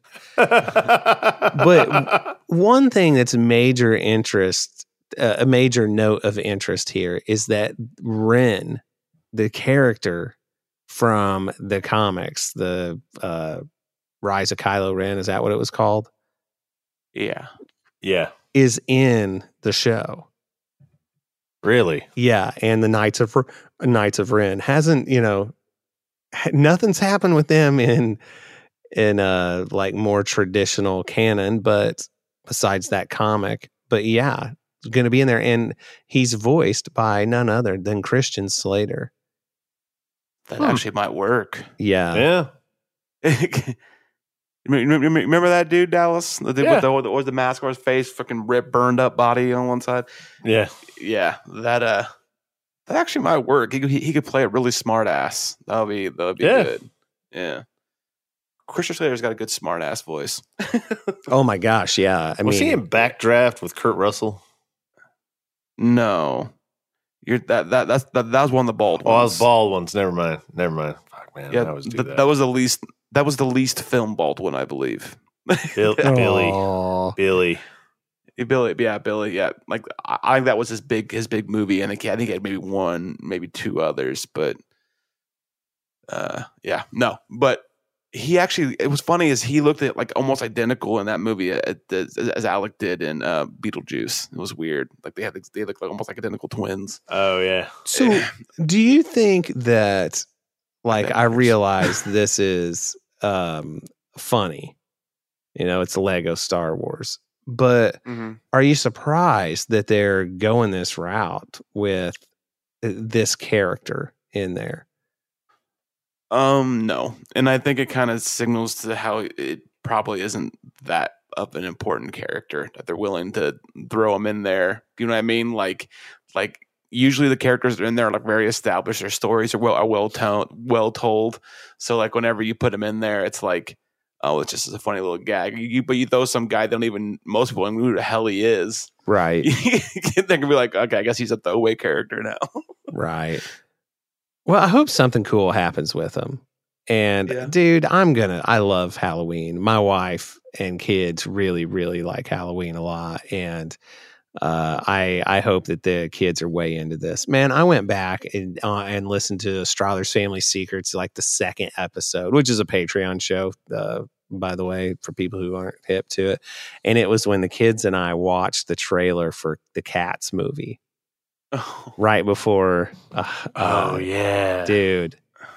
But one thing that's major interest, uh, a major note of interest here is that Ren, the character from the comics, the uh, Rise of Kylo Ren, is that what it was called? Yeah. Yeah. Is in the show. Really? Yeah, and the Knights of Knights of Ren hasn't, you know, nothing's happened with them in in uh like more traditional canon, but besides that comic, but yeah, it's going to be in there, and he's voiced by none other than Christian Slater. That hmm. actually might work. Yeah, yeah. Remember that dude, Dallas? The dude yeah. with the, what was the mask on his face, fucking ripped, burned up body on one side. Yeah, yeah. That uh, that actually might work. He he, he could play a really smart ass. That'll be that'll be yeah. good. Yeah. Christian Slater's got a good smart ass voice. Oh my gosh, yeah. I was mean, he in Backdraft with Kurt Russell? No, you're that that that's that, that was one of the bald ones. Oh, I was bald ones. Never mind. Never mind. Fuck man. Yeah, I always do th- that. that was the least. That was the least film Baldwin, I believe. Bill, Billy, Aww. Billy, Billy, yeah, Billy, yeah. Like I, I think that was his big, his big movie, and I think he had maybe one, maybe two others, but uh, yeah, no. But he actually, it was funny is he looked at like almost identical in that movie as, as Alec did in uh, Beetlejuice. It was weird, like they had they looked like almost like identical twins. Oh yeah. So, do you think that? Like, I realize this is um, funny. You know, it's Lego Star Wars. But mm-hmm. are you surprised that they're going this route with this character in there? Um, no, and I think it kind of signals to how it probably isn't that of an important character that they're willing to throw him in there. You know what I mean? Like, like usually the characters that are in there are like very established. Their stories are well are well told, well told. So like whenever you put him in there, it's like, oh, it's just a funny little gag. You, but you throw some guy that don't even most people don't know who the hell he is. Right. They can be like, okay, I guess he's a throwaway character now. Right. Well, I hope something cool happens with him. And Yeah. dude, I'm gonna. I love Halloween. My wife and kids really, really like Halloween a lot, and uh, I I hope that the kids are way into this. Man, I went back and uh, and listened to Strahler's Family Secrets, like the second episode, which is a Patreon show, uh, by the way, for people who aren't hip to it. And it was when the kids and I watched the trailer for the Cats movie Oh, right before. Uh, Oh uh, yeah, dude.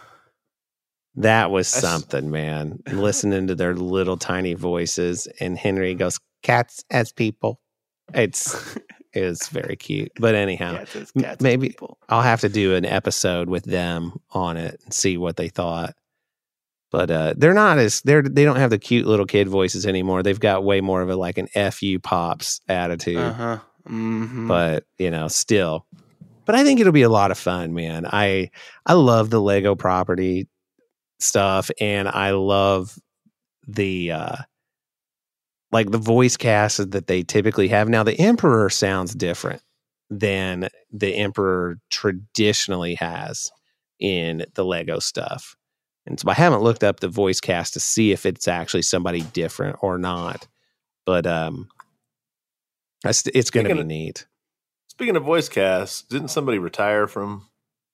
That was That's- something, man. Listening to their little tiny voices, and Henry goes, "Cats as people." It's it's very cute. But anyhow, cats is- m- cats is maybe- people. I'll have to do an episode with them on it and see what they thought. But uh, they're not as they're they don't have the cute little kid voices anymore. They've got way more of a like an F U pops attitude. Uh huh. Mm-hmm. But you know, still. But I think it'll be a lot of fun, man. I I love the Lego property stuff, and I love the uh like the voice cast that they typically have. Now the Emperor sounds different than the Emperor traditionally has in the Lego stuff. And so I haven't looked up the voice cast to see if it's actually somebody different or not. But um that's, it's going to be Speaking of- neat. Speaking of voice cast, didn't somebody retire from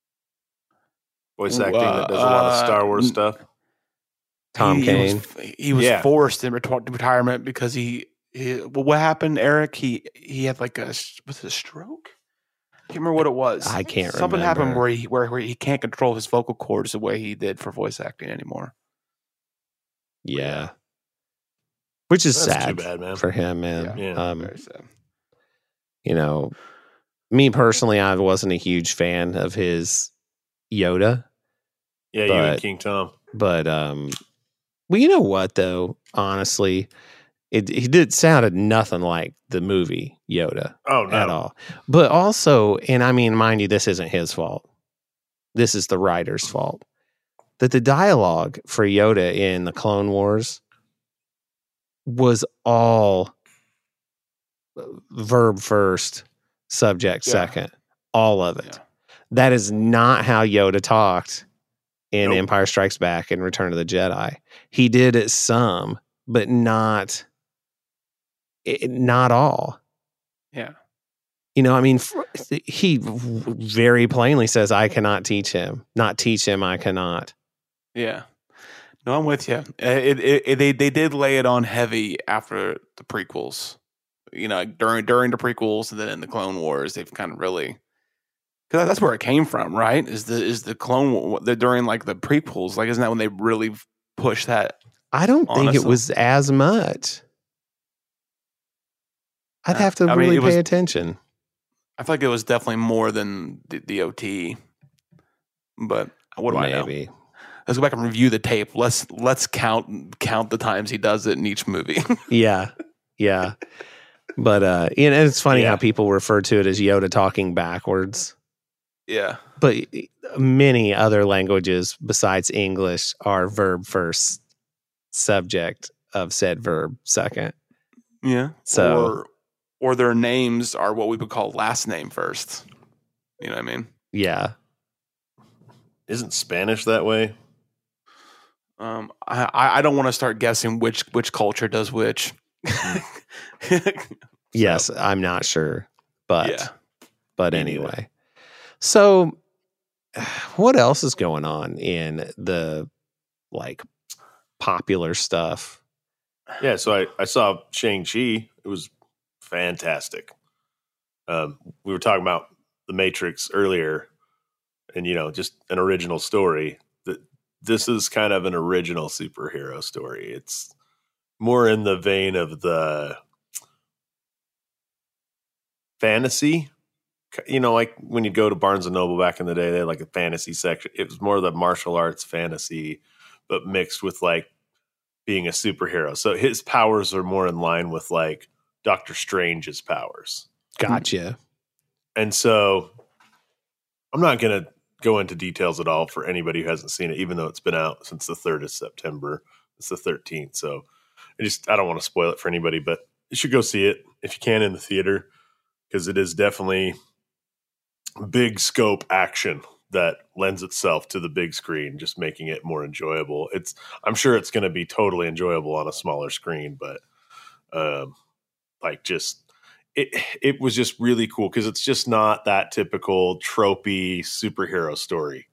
voice Ooh, acting that does a lot of uh, Star Wars n- stuff? Tom he, Kane. He was, he was Yeah. forced in reti- retirement because he, he. Well, what happened, Eric? He he had like a was it a stroke? I can't remember what it was. I can't Something remember. happened where he where, where he can't control his vocal cords the way he did for voice acting anymore. Yeah. Which is That's sad too bad, man. for him, man. Yeah. Um, Very sad. you know, me personally, I wasn't a huge fan of his Yoda, Yeah, you and But- King Tom. but um, well, you know what though? Honestly, it he did sounded nothing like the movie Yoda Oh no, at all. But also, and I mean, mind you, this isn't his fault. This is the writer's fault. That the dialogue for Yoda in the Clone Wars was all verb first, subject Yeah. second, all of it. Yeah. That is not how Yoda talked in Nope. Empire Strikes Back and Return of the Jedi. He did it some, but not it, not all. Yeah. You know, I mean, fr- he very plainly says, "I cannot teach him. Not teach him. I cannot." Yeah. No, I'm with you. It, it, it, they they did lay it on heavy after the prequels. You know, during during the prequels and then in the Clone Wars, they've kind of really because that's where it came from, right? Is the is the Clone War the, during like the prequels? Like, isn't that when they really pushed that? I don't think it Honestly. was as much. I'd Uh, have to I mean, really it pay was- attention. I feel like it was definitely more than the, the O T. But what do I know? Maybe. Let's go back and review the tape. Let's let's count count the times he does it in each movie. Yeah. Yeah. But uh and it's funny how Yeah. people refer to it as Yoda talking backwards. yeah. But many other languages besides English are verb first, subject of said verb second. Yeah. So- or or their names are what we would call last name first. You know what I mean? Yeah. Isn't Spanish that way? Um, I I I don't want to start guessing which which culture does which. Yes, I'm not sure. But yeah. but Me anyway. So what else is going on in the like popular stuff? Yeah, so I, I saw Shang-Chi. It was fantastic. Um, we were talking about The Matrix earlier, and, you know, just an original story. That This is kind of an original superhero story. It's more in the vein of the fantasy you know, like when you go to Barnes and Noble back in the day, they had like a fantasy section. It was more the martial arts fantasy, but mixed with like being a superhero. So his powers are more in line with like Doctor Strange's powers. Gotcha. And so I'm not going to go into details at all for anybody who hasn't seen it, even though it's been out since the third of September. It's the thirteenth. So I just, I don't want to spoil it for anybody, but you should go see it if you can in the theater, because it is definitely big scope action that lends itself to the big screen, just making it more enjoyable. It's, I'm sure it's going to be totally enjoyable on a smaller screen, but um, like just, it, it was just really cool because it's just not that typical tropey superhero story.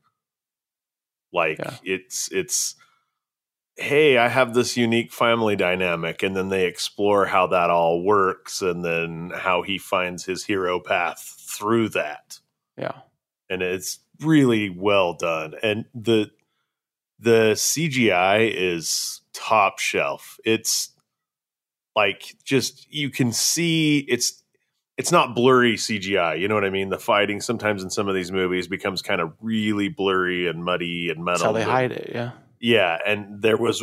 Like yeah. it's, it's, hey, I have this unique family dynamic, and then they explore how that all works and then how he finds his hero path through that. Yeah. And it's really well done. And the the C G I is top shelf. It's like just you can see it's it's not blurry C G I. You know what I mean? The fighting sometimes in some of these movies becomes kind of really blurry and muddy and metal. That's how they hide it, yeah. Yeah, and there was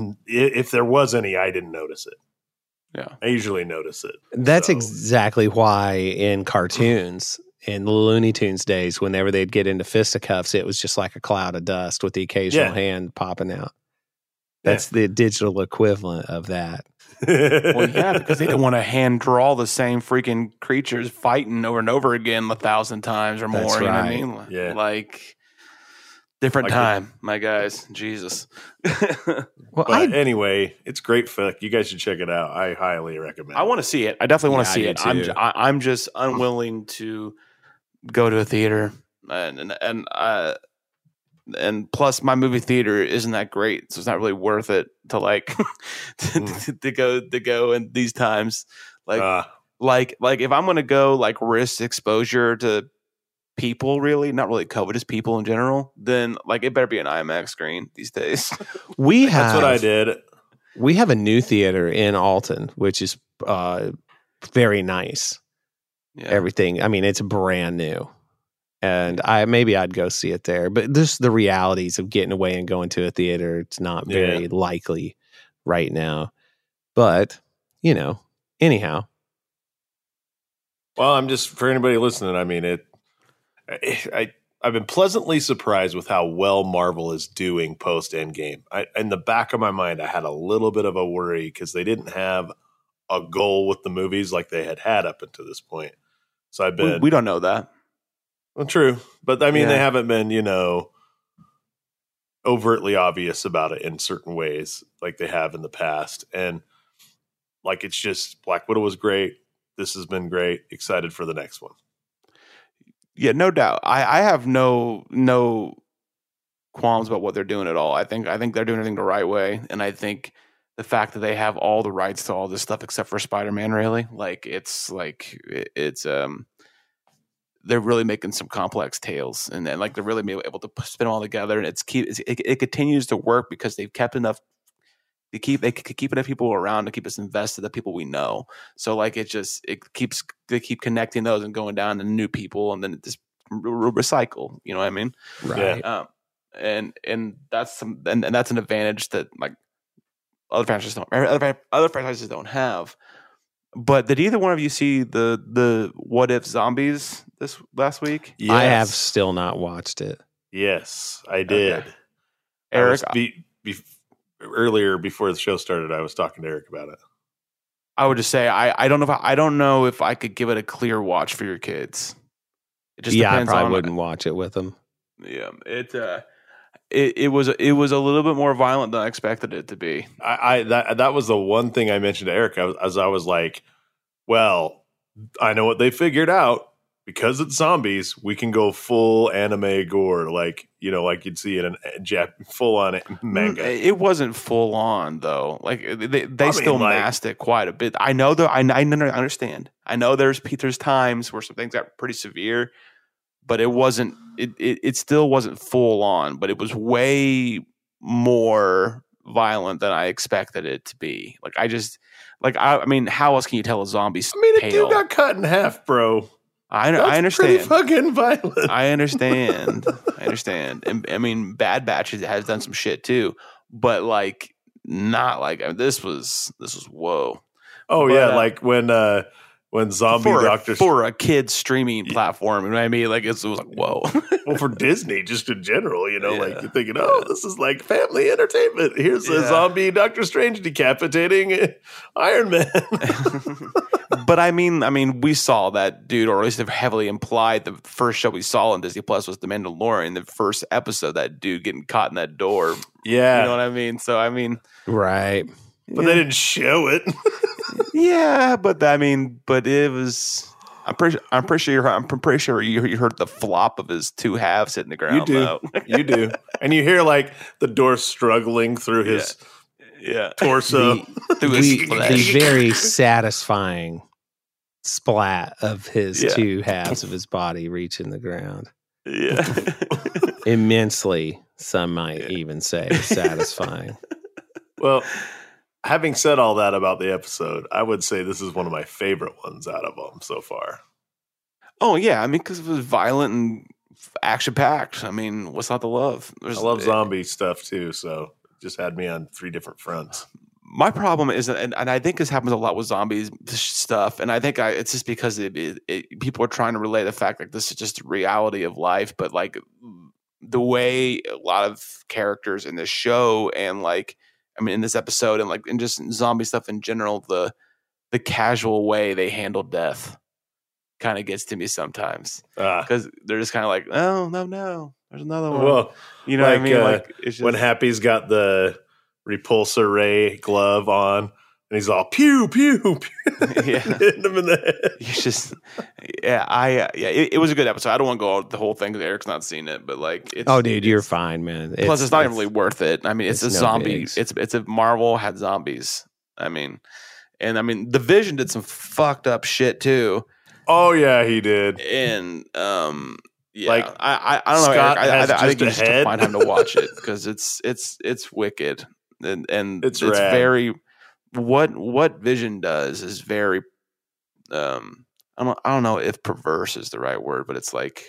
if there was any, I didn't notice it. Yeah. I usually notice it. That's so. exactly why in cartoons in the Looney Tunes days, whenever they'd get into fisticuffs, it was just like a cloud of dust with the occasional yeah. hand popping out. That's yeah. the digital equivalent of that. Well, yeah, because they didn't want to hand draw the same freaking creatures fighting over and over again a thousand times or more. That's you right. know what I mean? Yeah. Like different like time, the, my guys. Jesus. Well, but I, anyway, it's great flick. You guys should check it out. I highly recommend. I want to see it. I definitely want to Yeah, see I it. I'm I, I'm just unwilling to go to a theater, and and and uh, and plus my movie theater isn't that great, so it's not really worth it to like to, Mm. to, to go to go in these times. Like Uh, like like if I'm gonna go like risk exposure to people, really not really covetous people in general, then like it better be an IMAX screen these days. we have that's what I did. We have a new theater in Alton, which is uh, very nice. Yeah. Everything. I mean, it's brand new, and I maybe I'd go see it there. But just the realities of getting away and going to a theater, it's not very Yeah. likely right now. But you know, anyhow. Well, I'm just for anybody listening. I mean, it. I, I I've been pleasantly surprised with how well Marvel is doing post Endgame. I, in the back of my mind, I had a little bit of a worry because they didn't have a goal with the movies like they had had up until this point. So I've been we, we don't know that. Well, true, but I mean, Yeah. they haven't been, you know, overtly obvious about it in certain ways like they have in the past. And like, it's just Black Widow was great. This has been great. Excited for the next one. Yeah, no doubt. I, I have no no qualms about what they're doing at all. I think I think they're doing everything the right way, and I think the fact that they have all the rights to all this stuff except for Spider-Man, really, like it's like it, it's um they're really making some complex tales, and then like they're really able to spin them all together, and it's keep it's, it, it continues to work because they've kept enough. They keep they keep enough people around to keep us invested, the people we know. So like it just it keeps they keep connecting those and going down to new people, and then it just re- recycle. You know what I mean? Right. Um, and and that's some and, and that's an advantage that like other franchises don't other other franchises don't have. But did either one of you see the the What If Zombies this last week? Yes. I have still not watched it. Yes, I did. Okay. I Eric, was be, be, earlier before the show started, I was talking to Eric about it. I would just say I, I don't know if I, I don't know if I could give it a clear watch for your kids. It just Yeah, I depends probably on, wouldn't watch it with them. Yeah, it uh, it it was it was a little bit more violent than I expected it to be. I, I that that was the one thing I mentioned to Eric. I was, as I was like, well, I know what they figured out. Because it's zombies, we can go full anime gore, like you know, like you'd see in a Jap- full on manga. It wasn't full on though. Like they they I still mean, like- masked it quite a bit. I know that I, I understand. I know there's there's times where some things got pretty severe, but it wasn't. It it, it still wasn't full on, but it was way more violent than I expected it to be. Like I just like I, I mean, how else can you tell a zombie? I mean, a tale? dude got cut in half, bro. I, That's I understand. Pretty fucking violent. I understand. I understand. And I mean, Bad Batch has done some shit too, but like not like I mean, this was this was whoa. Oh But, yeah, uh, like when uh when zombie for, doctor a, for a kid streaming platform, you know what I mean? Like it's, it was like whoa. well for Disney just in general, you know, Yeah. like you're thinking, oh, this is like family entertainment. Here's a Yeah. zombie Doctor Strange decapitating Iron Man. But I mean, I mean, we saw that dude, or at least heavily implied. The first show we saw on Disney Plus was The Mandalorian. The first episode, that dude getting caught in that door. yeah, You know what I mean? So I mean, Right. but they didn't show it. yeah, but I mean, but it was. I'm pretty. I'm pretty sure. You're, I'm pretty sure you, you heard the flop of his two halves hitting the ground. You do, though. you do, and you hear like the door struggling through his yeah. torso. Through his The, flesh. the very satisfying splat of his Yeah. two halves of his body reaching the ground. Yeah. Immensely, some might even say, satisfying. Well, having said all that about the episode, I would say this is one of my favorite ones out of them so far. Oh yeah, I mean, because it was violent and action packed. I mean, what's not to love? There's, I love zombie stuff too, so it just had me on three different fronts. My problem is, and, and I think this happens a lot with zombies stuff, and I think I, it's just because it, it, it, people are trying to relay the fact like this is just a reality of life, but like the way a lot of characters in this show and like I mean in this episode and like and just zombie stuff in general, the the casual way they handle death kind of gets to me sometimes Uh, because they're just kind of like, oh no no, there's another one. well, You know like, what I mean? uh, Like it's just, when Happy's got the repulsor ray glove on, and he's all pew pew pew, Yeah. hitting him in the head. it's just, yeah, I, uh, yeah, it, it was a good episode. I don't want to go out the whole thing because Eric's not seen it, but like, it's, Oh, dude, you're it's- fine, man. Plus, it's, not even really worth it. I mean, it's, it's a no zombie. bigs. It's it's a Marvel had zombies. I mean, and I mean, the Vision did some fucked up shit too. Oh yeah, he did. And um, yeah, Like, I I, I don't know. Scott Eric, I, I, has I think just you a just have to head. find time to watch it because it's it's it's wicked and and It's it's rad. very what what Vision does is very um I don't I don't know if perverse is the right word, but it's like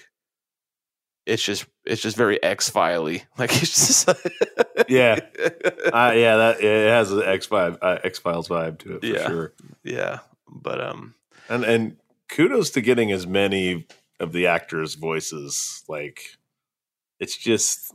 it's just it's just very X-File-y. Like it's just Yeah. Uh, yeah, that it has an X five uh, X Files vibe to it for Yeah. sure. yeah, but um And and kudos to getting as many of the actors' voices. Like, it's just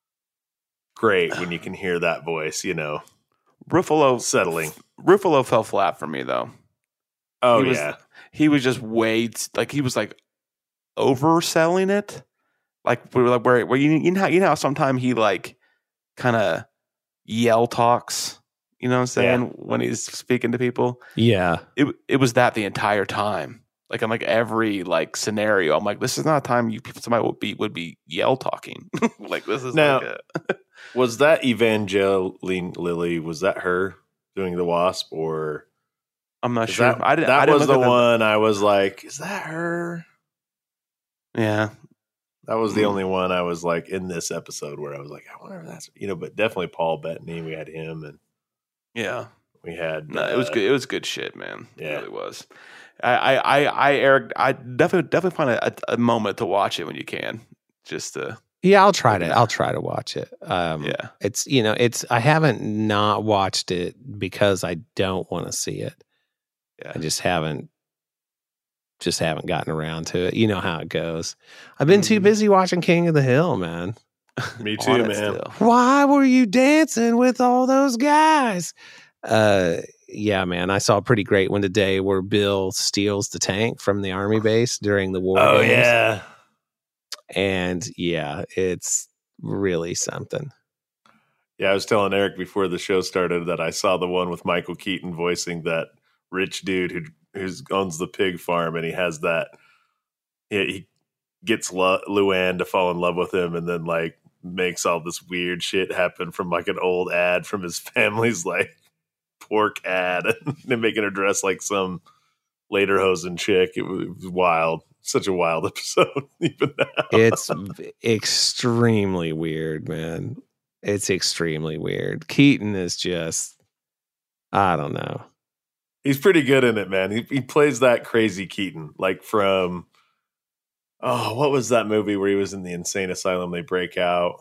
great when you can hear that voice. You know, Ruffalo settling. Ruffalo fell flat for me though. Oh He was- yeah, He was just way like he was like overselling it. Like we were like where where you you know how, you know how sometimes he like kind of yell talks. You know what I'm saying? Yeah. When he's speaking to people. Yeah. It it was that the entire time. Like I'm like every like scenario. I'm like, this is not a time you people somebody would be would be yell talking. Like this is Now- like a, was that Evangeline Lilly? Was that her doing the Wasp, or I'm not is sure. that I didn't. that I didn't was look the at one? I was like, is that her? Yeah. That was the Mm. only one I was like in this episode where I was like, I wonder if that's you know, but definitely Paul Bettany. We had him, and Yeah. we had No, it was uh, good. It was good shit, man. Yeah. It really was. I, I, I, I Eric, I definitely, definitely find a, a moment to watch it when you can. Just to, Yeah, I'll try to I'll try to watch it. Um yeah, it's you know, it's I haven't not watched it because I don't want to see it. yeah. I just haven't just haven't gotten around to it. You know how it goes. I've been too Mhm. busy watching King of the Hill, man. me On too, it man. still. Why were you dancing with all those guys? Uh yeah, man. I saw a pretty great one today where Bill steals the tank from the army base during the war. Oh games. yeah, And yeah, it's really something. yeah. I was telling Eric before the show started that I saw the one with Michael Keaton voicing that rich dude who who owns the pig farm, and he has that. He, he gets Lu- Luann to fall in love with him, and then like makes all this weird shit happen from like an old ad from his family's like pork ad, and they're making her dress like some lederhosen chick. It was, it was wild. Such a wild episode. Even now. It's v- extremely weird, man. It's extremely weird. Keaton is just, I don't know. He's pretty good in it, man. He, he plays that crazy Keaton, like from Oh, what was that movie where he was in the insane asylum? They break out.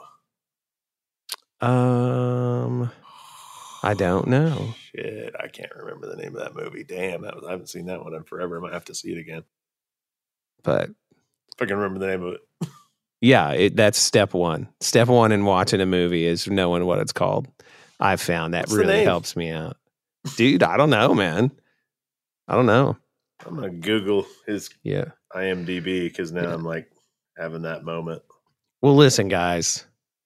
Um, I don't know. Shit, I can't remember the name of that movie. Damn, that was, I haven't seen that one in forever. I might have to see it again. But if I can remember the name of it. Yeah, it, that's step one. Step one in watching a movie is knowing what it's called. I've found that What's the really name? helps me out. Dude, I don't know, man. I don't know. I'm going to Google his Yeah. I M D B because now Yeah. I'm like having that moment. Well, listen, guys.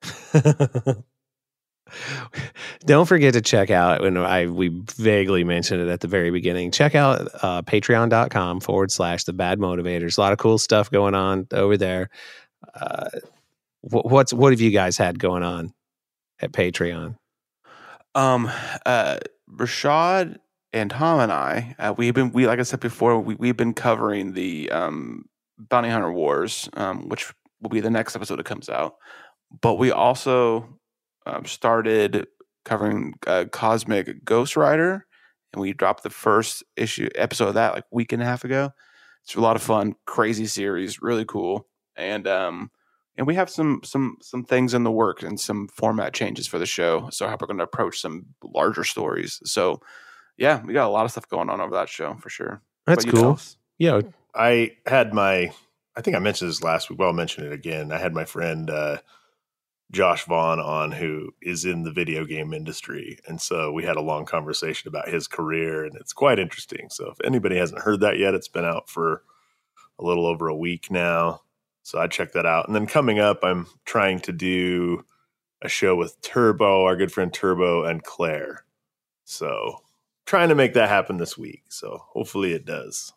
Don't forget to check out, when I we vaguely mentioned it at the very beginning, check out uh, patreon.com forward slash the bad motivators. A lot of cool stuff going on over there. Uh, what, what's what have you guys had going on at Patreon? Um, uh, Rashad and Tom and I, uh, we've been, we, like I said before, we, we've been covering the, um, Bounty Hunter Wars, um, which will be the next episode that comes out. But we also, um, started covering, uh, Cosmic Ghost Rider, and we dropped the first issue episode of that like a week and a half ago. It's a lot of fun, crazy series, really cool. And, um, And we have some some some things in the work and some format changes for the show. So how we're going to approach some larger stories. So yeah, we got a lot of stuff going on over that show for sure. That's What about you, cool. Dallas? Yeah. I had my, I think I mentioned this last week. Well, I'll mention it again. I had my friend uh, Josh Vaughn on, who is in the video game industry. And so we had a long conversation about his career, and it's quite interesting. So if anybody hasn't heard that yet, it's been out for a little over a week now. So I checked that out. And then coming up, I'm trying to do a show with Turbo, our good friend Turbo, and Claire. So trying to make that happen this week. So hopefully it does.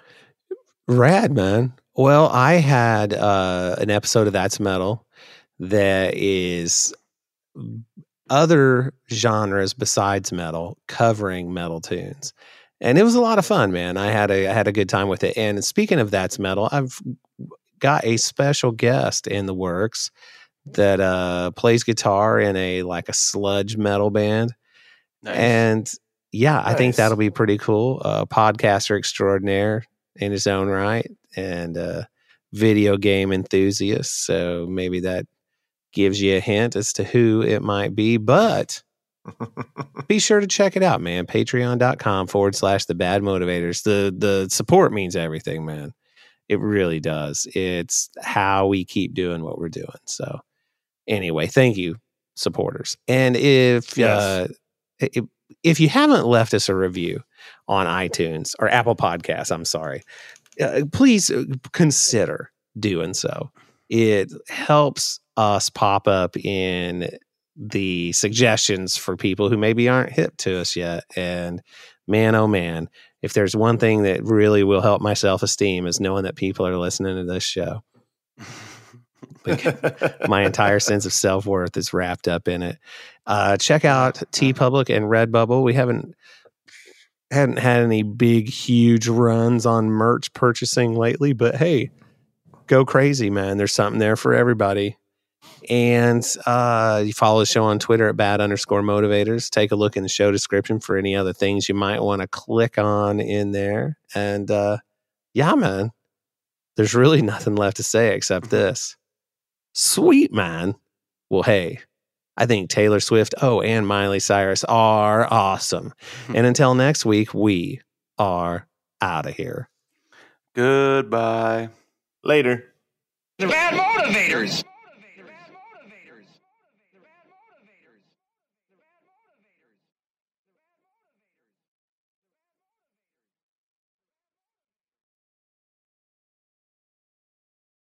Rad, man. Well, I had uh, an episode of That's Metal that is other genres besides metal covering metal tunes. And it was a lot of fun, man. I had a I had a good time with it. And speaking of That's Metal, I've got a special guest in the works that uh, plays guitar in a like a sludge metal band. Nice. And yeah, I think Nice. that'll be pretty cool. Uh, podcaster extraordinaire in his own right, and uh, video game enthusiast. So maybe that gives you a hint as to who it might be. But be sure to check it out, man. Patreon.com forward slash the bad motivators. The the support means everything, man. It really does. It's how we keep doing what we're doing. So anyway, thank you, supporters. And if Yes. uh, if, if you haven't left us a review on iTunes or Apple Podcasts, I'm sorry, uh, please consider doing so. It helps us pop up in the suggestions for people who maybe aren't hip to us yet. And man, oh man, if there's one thing that really will help my self-esteem is knowing that people are listening to this show. Like, my entire sense of self-worth is wrapped up in it. Uh, check out TeePublic and Redbubble. We haven't hadn't had any big, huge runs on merch purchasing lately, but hey, go crazy, man. There's something there for everybody. And uh, you follow the show on Twitter at bad underscore motivators. Take a look in the show description for any other things you might want to click on in there. And uh, yeah, man, there's really nothing left to say except this. Sweet, man. Well, hey, I think Taylor Swift, oh, and Miley Cyrus are awesome. And until next week, we are out of here. Goodbye. Later. The bad motivators.